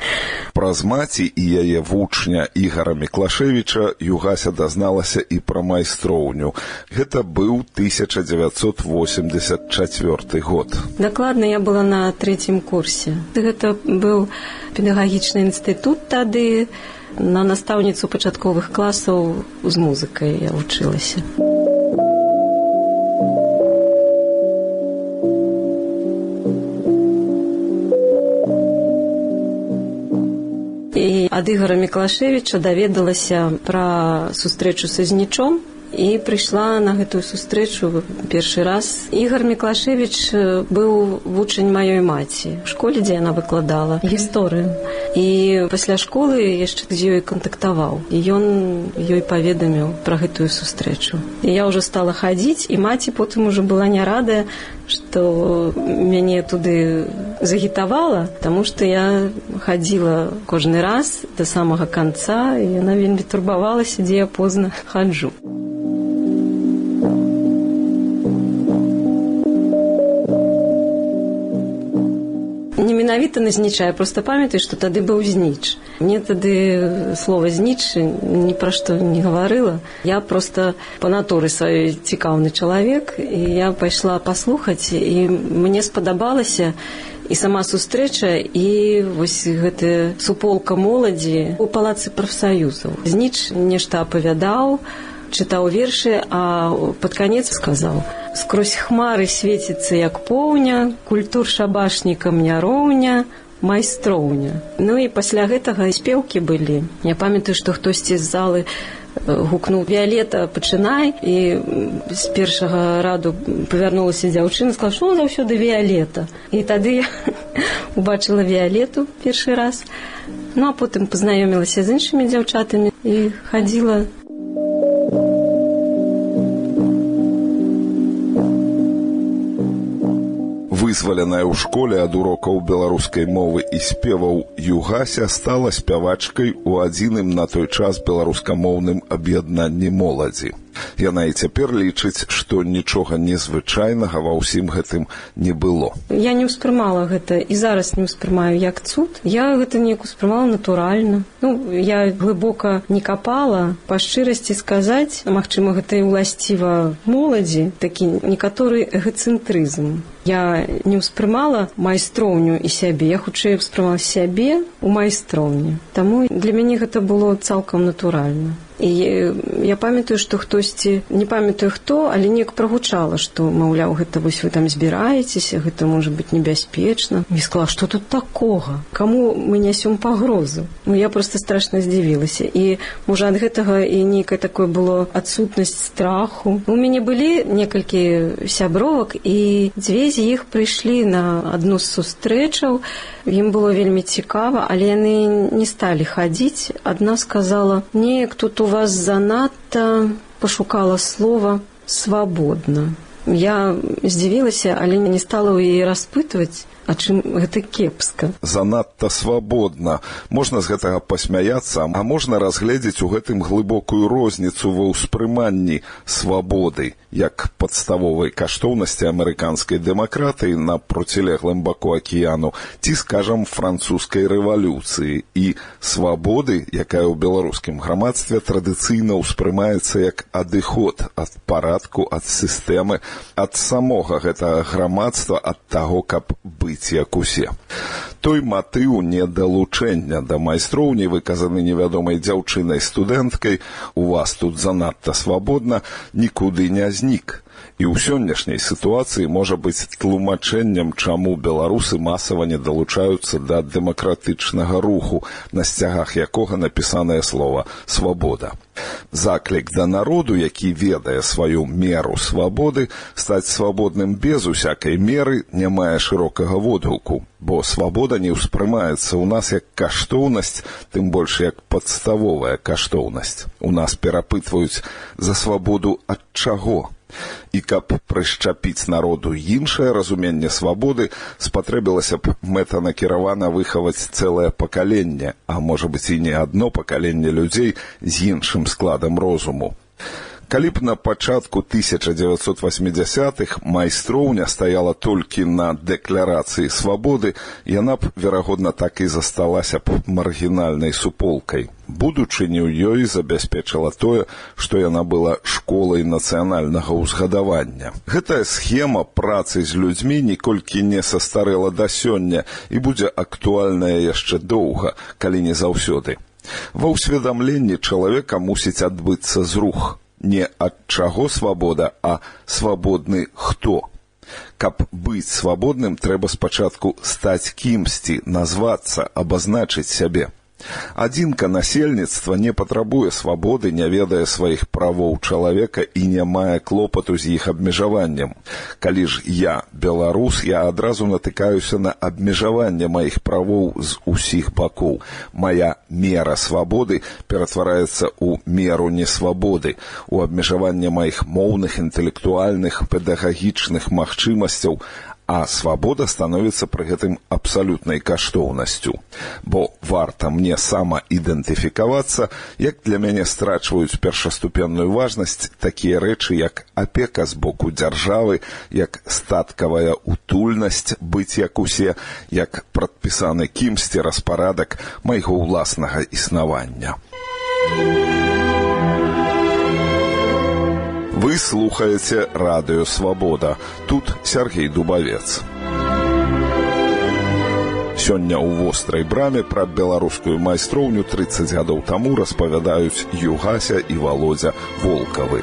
Праз маці і яе вучня Ігара Міклашевіча Югася дазналася і пра майстроўню. Гэта быў тысяча дзевяцьсот восемьдесят чацвёрты год. Дакладна я была на трэцім курсе. Гэта быў педагагічны інстытут тады. На настаўніцу пачатковых класаў з музыкай я вучылася. І ад Ігора Міклашевіча даведалася пра сустрэчу са Знічом і прыйшла на гэтую сустрэчу першы раз. Ігор Міклашевіч быў вучань маёй маці, в школе, дзе яна выкладала гісторыю. І пасля школы яшчэ з ёй кантактаваў. І ён ёй паведаміў пра гэтую сустрэчу. І я ўжо стала хадзіць, і маці потым ужо была не радая, што мяне туды загітавала, таму што я хадзіла кожны раз да самага канца, і яна вельмі турбавалася, дзе я позна хаджу. Не менавіта на Зніча, я проста памятаю, што тады быў Зніч. Мне тады слова Зніч ні пра што не гаварыла. Я проста па натуры сваёй цікаўны чалавек, і я пайшла паслухаць, і мне спадабалася і сама сустрэча, і вось гэтая суполка моладзі ў палацы прафсаюзаў. Зніч нешта апавядаў, чытаў вершы, а пад канец сказаў: «Скрозь хмары свеціцца, як поўня, культур шабашнікам не роўня, майстроўня». Ну і пасля гэтага спеўкі былі. Я памятаю, што хтосьці з залы гукнуў: «Віалета, пачынай». І з першага раду павярнулася дзяўчына, сказала: «Што заўсёды Віалета?» І тады я убачыла Віалету першы раз. Ну а потым пазнаёмілася з іншымі дзяўчатамі і хадзіла. Вызваленая ў школе ад урокаў беларускай мовы і спеваў, Югася стала спявачкай у адзіным на той час беларускамоўным аб'яднанні моладзі. Яна і цяпер лічыць, што нічога незвычайнага ва ўсім гэтым не было. Я не ўспрымала гэта, і зараз не ўспрымаю як цуд. Я гэта неяк успрымала натуральна. Ну, я глыбока не капала. Па шчырасці сказаць, магчыма, гэта і ўласціва моладзі, такі некаторы эгацэнтрызм. Я не ўспрымала майстроўню і сябе, я хутчэй ўспрымала сябе ў майстроўні. Таму для мяне гэта было цалкам натуральна. І я памятаю, што хтосьці, не памятаю хто, але неяк прагучала, што, маўляў, гэта вось вы там збіраецеся, гэта можа быць небяспечна. Я сказала, што тут такога? Каму мы нясём пагрозу? Ну, я проста страшна здзівілася. І, можа, ад гэтага і нейкае такое было адсутнасць страху. У мяне былі некалькі сябровак, і дзве з іх прыйшлі на адну з сустрэчаў. Ім было вельмі цікава, але яны не сталі хадзіць. Адна сказала, неяк тут у вас занадта, пашукала слова «свабодна». Я здзівілася, але не стала ў яе распытваць, а чым гэта кепска. Занадта свабодна. Можна з гэтага пасмяяцца, а можна разгледзець у гэтым глыбокую розніцу ва ўспрыманні свабоды як падставовай каштоўнасці амерыканскай дэмакратыі на процілеглым баку акіяну ці, скажам, французскай рэвалюцыі і свабоды, якая ў беларускім грамадстве традыцыйна ўспрымаецца як адыход ад парадку, ад сістэмы, ад самога гэтага грамадства, ад таго, каб быць як усе. Той матыў недалучэння да майстроўні, выказаны невядомай дзяўчынай-студэнткай, у вас тут занадта свабодна, нікуды не знік. І ў сённяшняй сітуацыі можа быць тлумачэннем, чаму беларусы масава не далучаюцца да дэмакратычнага руху, на сцягах якога напісанае слова «свабода». Заклік да народу, які ведае сваю меру свабоды, стаць свабодным без усякай меры не мае шырокага водгуку, бо свабода не ўспрымаецца ў нас як каштоўнасць, тым больш як падставовая каштоўнасць. У нас перапытваюць за свабоду ад чаго? І каб прышчапіць народу іншае разуменне свабоды, спатрэбілася б мэтанакіравана выхаваць цэлае пакаленне, а можа быць і не адно пакаленне людзей з іншым складам розуму. Калі б на пачатку тысяча дзевяцьсот васьмідзясятых майстроўня стаяла толькі на дэкларацыі свабоды, яна б, верагодна, так і засталася б маргінальнай суполкай. Будучыню ёй забяспечыла тое, што яна была школай нацыянальнага ўзгадавання. Гэтая схема працы з людзьмі ніколькі не састарэла да сёння і будзе актуальная яшчэ доўга, калі не заўсёды. Ва ўсведамленні чалавека мусіць адбыцца зрух. Не ад чаго свабода, а свабодны хто. Каб быць свабодным, трэба спачатку стаць кімсьці, назвацца, абазначыць сябе. Адзінка насельніцтва не патрабуе свабоды, не ведае сваіх правоў чалавека і не мае клопату з іх абмежаваннем. Калі ж я беларус, я адразу натыкаюся на абмежаванне маіх правоў з усіх бакоў. Мая мера свабоды ператвараецца ў меру несвабоды, у абмежаванне маіх моўных, інтэлектуальных, педагагічных магчымасцяў, а свабода становіцца пры гэтым абсалютнай каштоўнасцю. Бо варта мне самаідэнтыфікавацца, як для мяне страчваюць першаступенную важнасць такія рэчы, як апека з боку дзяржавы, як статкавая утульнасць быць як усе, як прадпісаны кімсьці распарадак майго ўласнага існавання. Вы слухаеце радыё «Свабода». Тут Сергей Дубавец. Сёння ў вострай браме пра беларускую майстроўню трыццаць гадоў таму распавядаюць Югася і Володя Волкавы.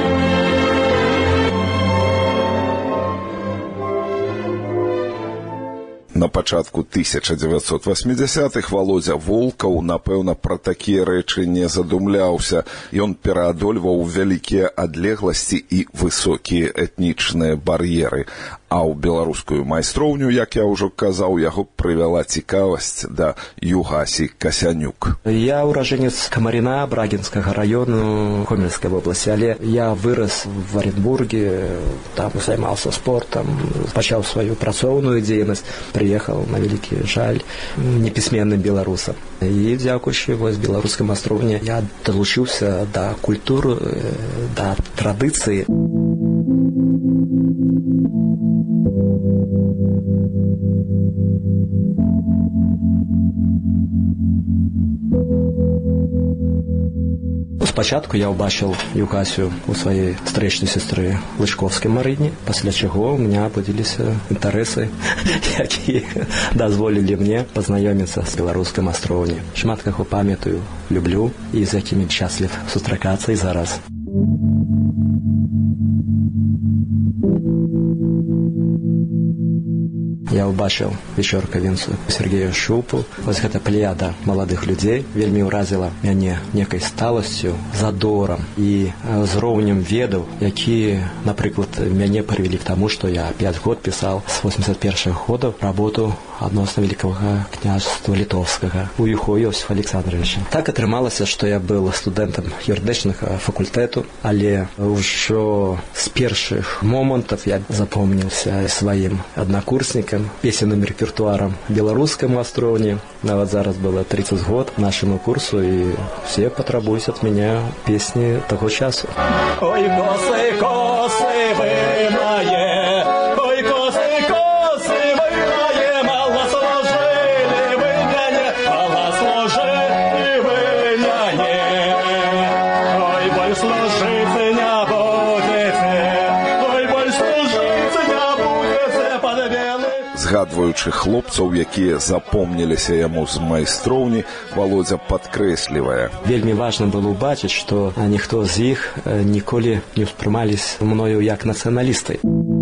На пачатку тысяча дзевяцьсот васьмідзясятых Володя Волкаў, напэўна, пра такія рэчы не задумляўся. Ён пераадольваў вялікія адлегласці і высокія этнічныя бар'еры. А ў беларускую майстроўню, як я ўжо казаў, яго прывяла цікавасць да Югасі Касянюк. Я уражэнец Камаріна Брагінскага раёну Гомельскай вобласці, але я вырас в Оренбурге, там займаўся спортам, пачаў сваю працоўную дзейнасць, приехал на вялікі жаль непісьменным беларусам. І дзякуючы вось беларускай майстроўні я далучыўся да культуры, да традыцыі. Спачатку я ўбачыў Югасю у сваёй стрэчнай сестры Лычковскай Марыне, пасля чаго ў меня абудзіліся інтарэсы, якія дазволілі мне пазнаёміцца з беларускай майстроўняй. Шмат каго памятаю, люблю і з якімі шчаслів сустракацца і зараз. Я ўбачыў вечорка Вінцу Сергея Шупу. Вось гэта плеяда маладых людзей вельмі ўразіла мяне некай сталасцю, задорам і ўзроўнем ведаў, якія, напрыклад, мяне прывялі к таму, што я пяць год пісаў з восемьдесят першых годаў работу адносна Великага княжества Літоўскага у Юхо Йосифа Александровича. Так атрымалася, што я быў студэнтам юрыдычнага факультэту, але ўжо з першых момантаў я запомніўся сваім аднакурснікам, песенным рэпертуарам беларускай майстроўні. Нават зараз было тридцать год нашаму курсу, і все патрабуюць ад мяне песні таго часу. Ой, косы, косы, вы мае, ой, косы, косы, вы мае, мало служили вы мяне, мало служили вы мяне, ой, больш служыць не будзеце, ой, больш служыць не будзеце, падбелы. Згадваючы хлопцаў, якія запомніліся яму з майстроўні, Володя падкрэслівае. Вельмі важна было ўбачыць, што ніхто з іх ніколі не ўспрымались мною як нацыяналісты.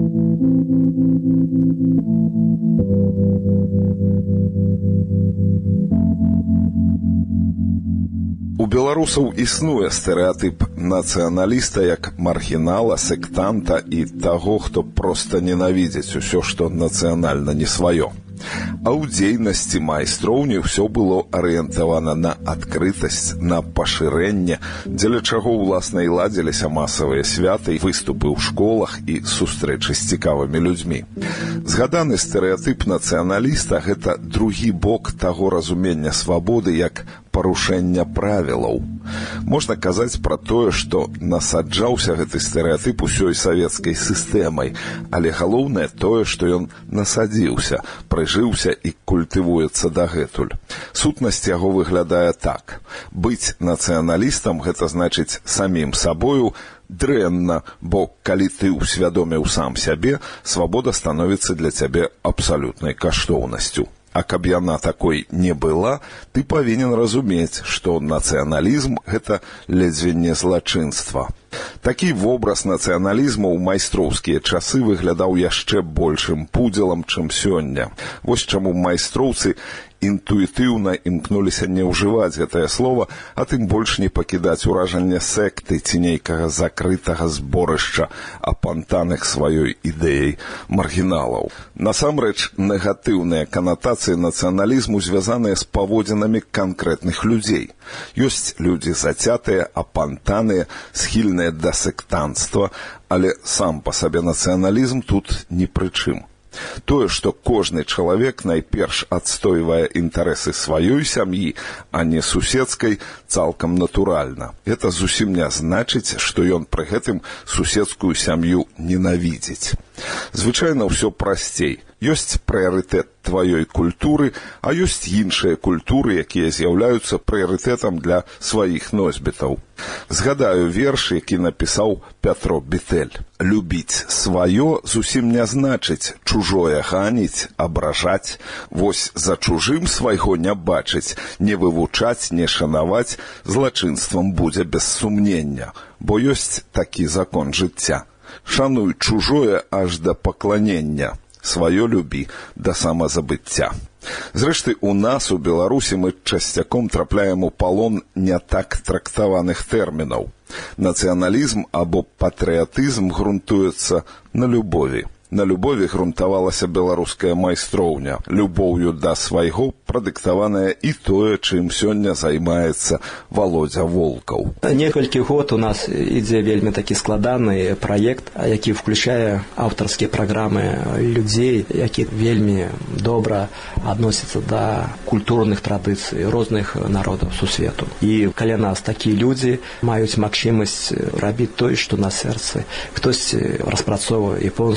У беларусаў існуе стэрэатып нацыяналіста як маргінала, сектанта і таго, хто проста ненавідзіць усё, што нацыянальна не сваё. А ў дзейнасці майстроўні ўсё было арыентавана на адкрытасць, на пашырэнне, дзеля чаго ўласна і ладзіліся масавыя святы, выступы ў школах і сустрэчы з цікавымі людзьмі. Згаданы стэрэатып нацыяналіста – гэта другі бок таго разумення свабоды як парушэння правілаў. Можна казаць пра тое, што насаджаўся гэты стэрэатып усёй савецкай сістэмай, але галоўнае тое, што ён насадзіўся, прыжыўся і культывуецца дагэтуль. Сутнасць яго выглядае так. Быць нацыяналістам – гэта значыць самім сабою дрэнна, бо калі ты ўсвядоміў сам сябе, свабода становіцца для цябе абсалютнай каштоўнасцю. А каб яна такой не была, ты павінен разумець, што нацыяналізм – гэта ледзьве не злачынства. Такі вобраз нацыяналізму ў майстроўскія часы выглядаў яшчэ большым пудзелам, чым сёння. Вось чаму майстроўцы інтуітыўна імкнуліся не ўжываць гэтае слова, а тым больш не пакідаць уражанне секты ці нейкага закрытага зборышча апантаных сваёй ідэяй маргіналаў. Насамрэч, негатыўныя канатацыі нацыяналізму звязаныя з паводзінамі канкрэтных людзей. Ёсць людзі зацятыя, апантаныя, схільныя да сектанства, але сам па сабе нацыяналізм тут ні пры чым. Тое, што кожны чалавек найперш адстойвае інтарэсы сваёй сям'і, а не суседскай, цалкам натуральна. Гэта зусім не значыць, што ён пры гэтым суседскую сям'ю ненавідзіць. Звычайна ўсё прасцей. Ёсць прыярытэт тваёй культуры, а ёсць іншыя культуры, якія з'яўляюцца прыярытэтам для сваіх носьбітаў. Згадаю верш, які напісаў Пятро Бітэль. Любіць сваё зусім не значыць чужое ганіць, абражаць, вось за чужым свайго не бачыць, не вывучаць, не шанаваць, злачынствам будзе без сумнення, бо ёсць такі закон жыцця. Шануй чужое аж да пакланення, сваё любі да самазабыцця. Зрэшты, у нас, у Беларусі, мы часцяком трапляем у палон не так трактаваных тэрмінаў. Нацыяналізм або патрыятызм грунтуецца на любові. На любові грунтавалася беларуская майстроўня. Любоўю да свайго прадыктаванае і тое, чым сёння займаецца Володя Волкаў. Некалькі год у нас ідзе вельмі такі складаны праект, які включае аўтарскія праграмы людзей, які вельмі добра адносяцца да культурных традыцый розных народаў сусвету. І каля нас такія людзі маюць магчымасць рабіць тое, што на сэрцы. Хтосьці распрацоўвае японскую тэматыку,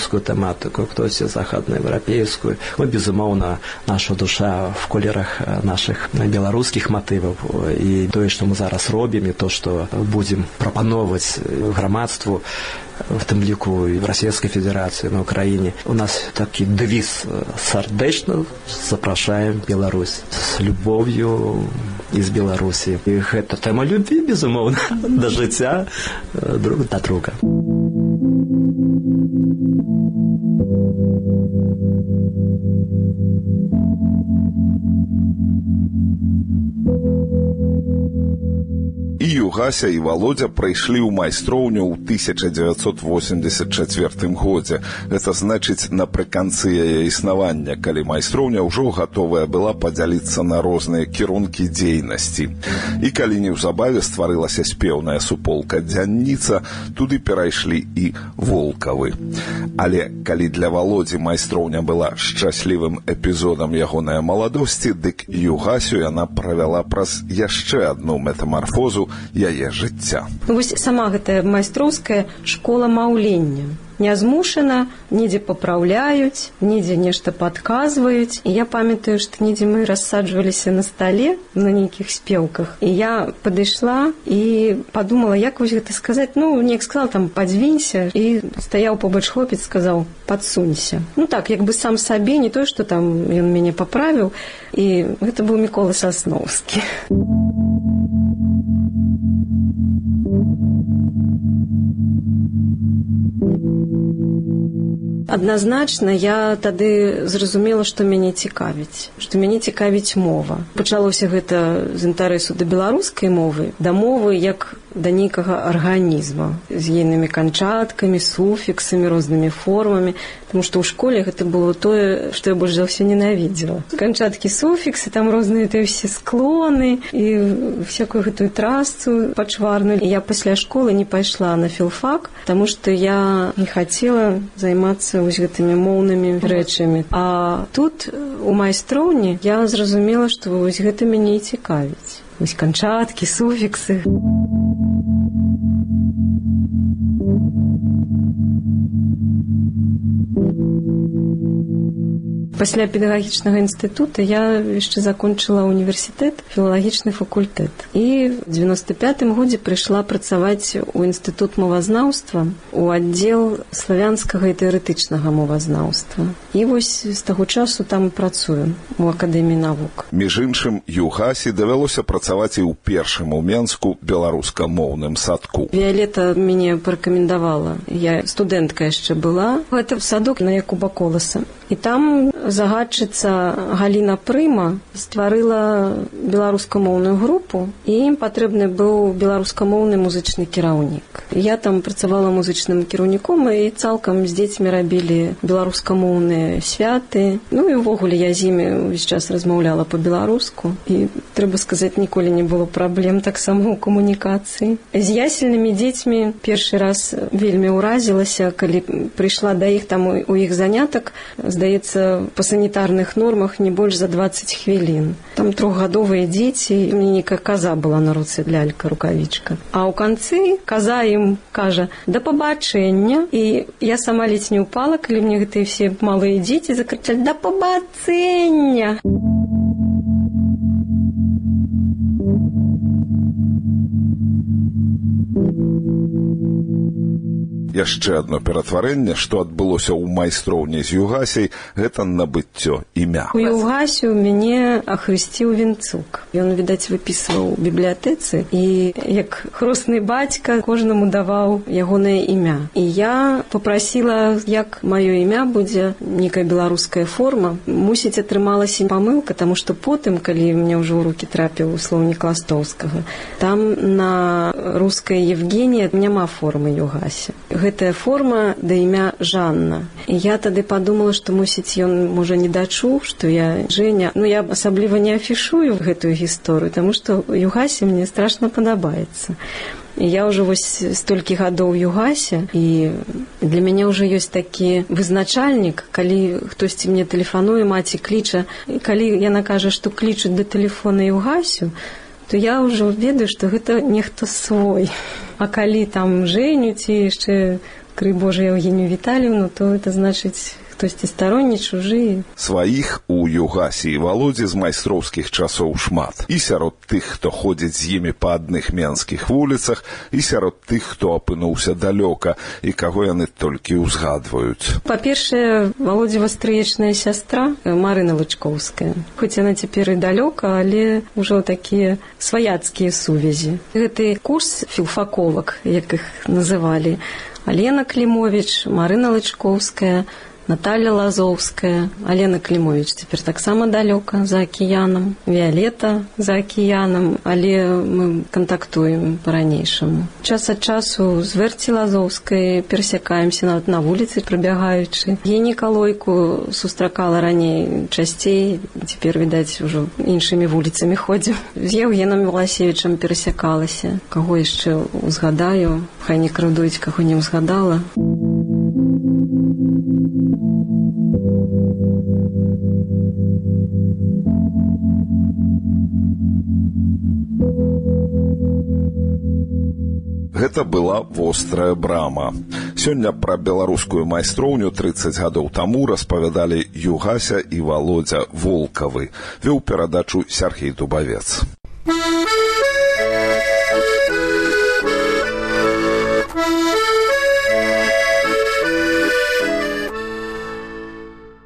тэматыку, хтось захаднаеўрапейскую. Ну, безумоўна, наша душа в колерах наших беларускіх матываў. І тое, што мы зараз робім, і то, што будзем прапановваць грамадству, в тым ліку і в Расійскай Федэрацыі, на Украіне. У нас такі дэвіз: сардэчна запрашаем Беларусь з любоўю і з Беларусі. І гэта тэма любві, безумоўна, да жыцця друг да друга. І Югася, і Володя прыйшлі ў майстроўню ў тысяча дзевяцьсот восемьдесят чацвёртым годзе. Гэта значыць напрыканцы яе існавання, калі майстроўня ўжо гатовая была падзяліцца на розныя кірункі дзейнасці. І калі неўзабаве стварылася спеўная суполка «Дзянніца», туды перайшлі і Волкавы. Але калі для Володзі майстроўня была шчаслівым эпізодам ягонай маладосці, дык Югасю яна правяла праз яшчэ адну метамарфозу яе жыцця. Вось сама гэтая майстроўская школа маўлення. Нязмушана, недзе папраўляюць, недзе нешта падказваюць. І я памятаю, што недзе мы рассаджваліся на стале на нейкіх спеўках. І я падышла і падумала, як вось гэта сказаць. Ну, неяк сказала там «падзвінься», і стаяў побач хлопец, сказаў «падсунься». Ну так, як бы сам сабе, не то, што там ён мяне паправіў. І гэта быў Мікола Сасноўскі. Адназначна я тады зразумела, што мяне цікавіць, што мяне цікавіць мова. Пачалося гэта з інтарэсу да беларускай мовы, да мовы як да нейкага арганізма з ейнымі канчаткамі, суфіксамі, рознымі формамі, таму што ў школе гэта было тое, што я больш за ўсё ненавідзела. Канчаткі, суфіксы, там розныя тыя ўсе склоны і всякую гэтую трасцу пачварную. І я пасля школы не пайшла на філфак, таму што я не хацела займацца вось гэтымі моўнымі рэчамі. А тут у майстроўні я зразумела, што вось гэта мяне і цікавіць. Вось канчаткі, суфіксы. Пасля педагагічнага інстытута я яшчэ закончыла універсітэт, філалагічны факультэт. І ў дзевяносто пятым годзе прыйшла працаваць у інстытут мовазнаўства, у аддзел славянскага і тэарэтычнага мовазнаўства. І вось з таго часу там працую у Акадэміі навук. Між іншым, Югасі давялося працаваць і ў першым у Менску беларускамоўным садку. Віолета мяне парэкамендавала. Я студэнтка яшчэ была. Гэта садок на Якуба Коласа. І там загадчыца Галіна Прыма стварыла беларускамоўную групу, і ім патрэбны быў беларускамоўны музычны кіраўнік. Я там працавала музычным кіраўніком і цалкам з дзецьмі рабілі беларускамоўныя святы. Ну і ўвогуле я з імі ўвесь час размаўляла па-беларуску. І, трэба сказаць, ніколі не было праблем таксама ў камунікацыі. З ясельнымі дзецьмі першы раз вельмі ўразілася, калі прыйшла да іх, там у іх занятак, здаецца, па санітарных нормах не больш за дваццаць хвілін. Там трохгадовыя дзеці, мне нейкая каза была на руцэ, лялька, рукавічка. А ў канцы каза ім кажа «да пабачэння». І я сама ледзь не ўпала, калі мне гэтыя все малыя дзеці закрычалі «да пабачэння». Яшчэ адно ператварэнне, што адбылося ў майстроўні з Югасяй, гэта набыццё імя. У Югасю мяне ахрысціў Вінцук. Ён, відаць, выпісваў у бібліятэцы, і як хросны бацька кожнаму даваў ягонае імя. І я попрасіла, як маё імя будзе нейкая беларуская форма. Мусіць, атрымалася памылка, таму што потым, калі мне ўжо ў рукі трапіў слоўнік Ластоўскага, там на рускай Евгенія няма формы Югася. Гэтая форма да імя Жанна. І я тады падумала, што, мусіць, ён, можа, не дачуў, што я Женя. Ну, я асабліва не афішую гэтую гісторыю, таму што Югасе мне страшна падабаецца. І я ўжо вось столькі гадоў Югася, і для мяне ўжо ёсць такі вызначальнік, калі хтосьці мне тэлефануе, маці кліча, і калі яна кажа, што клічуць да тэлефона Югасю, то я ўжо ведаю, што гэта нехто свой. А калі там Женю ці яшчэ крый Божий Евгению Витальевну, то это значит... хтосьці старонні, чужыя. Сваіх у Югасі і Валодзі з майстроўскіх часоў шмат. І сярод тых, хто ходзіць з імі па адных менскіх вуліцах, і сярод тых, хто апынуўся далёка, і каго яны толькі ўзгадваюць. Па-першае, Валодзева стрыечная сястра Марына Лычкоўская. Хоць яна цяпер і далёка, але ўжо такія сваяцкія сувязі. Гэты курс філфаковак, як іх называлі, Алена Клімовіч, Марына Лычкоўская, Наталья Лазовская, Алена Клімовіч цяпер таксама далёка, за акіянам, Віолета за акіянам, але мы кантактуем па-ранейшаму. Час ад часу з Верці Лазовскай перасякаемся нават на вуліцы прабягаючы. Гені Калойку сустракала раней часцей, цяпер, відаць, ужо іншымі вуліцамі ходзім. З Евгенам Валасевічам перасякалася. Каго яшчэ узгадаю, хай не крыўдуюць, каго не ўзгадала. Гэта была вострая брама. Сёння пра беларускую майстроўню трыццаць гадоў таму распавядалі Югася і Валодзя Волкавы. Вёў перадачу Сяргей Дубавец.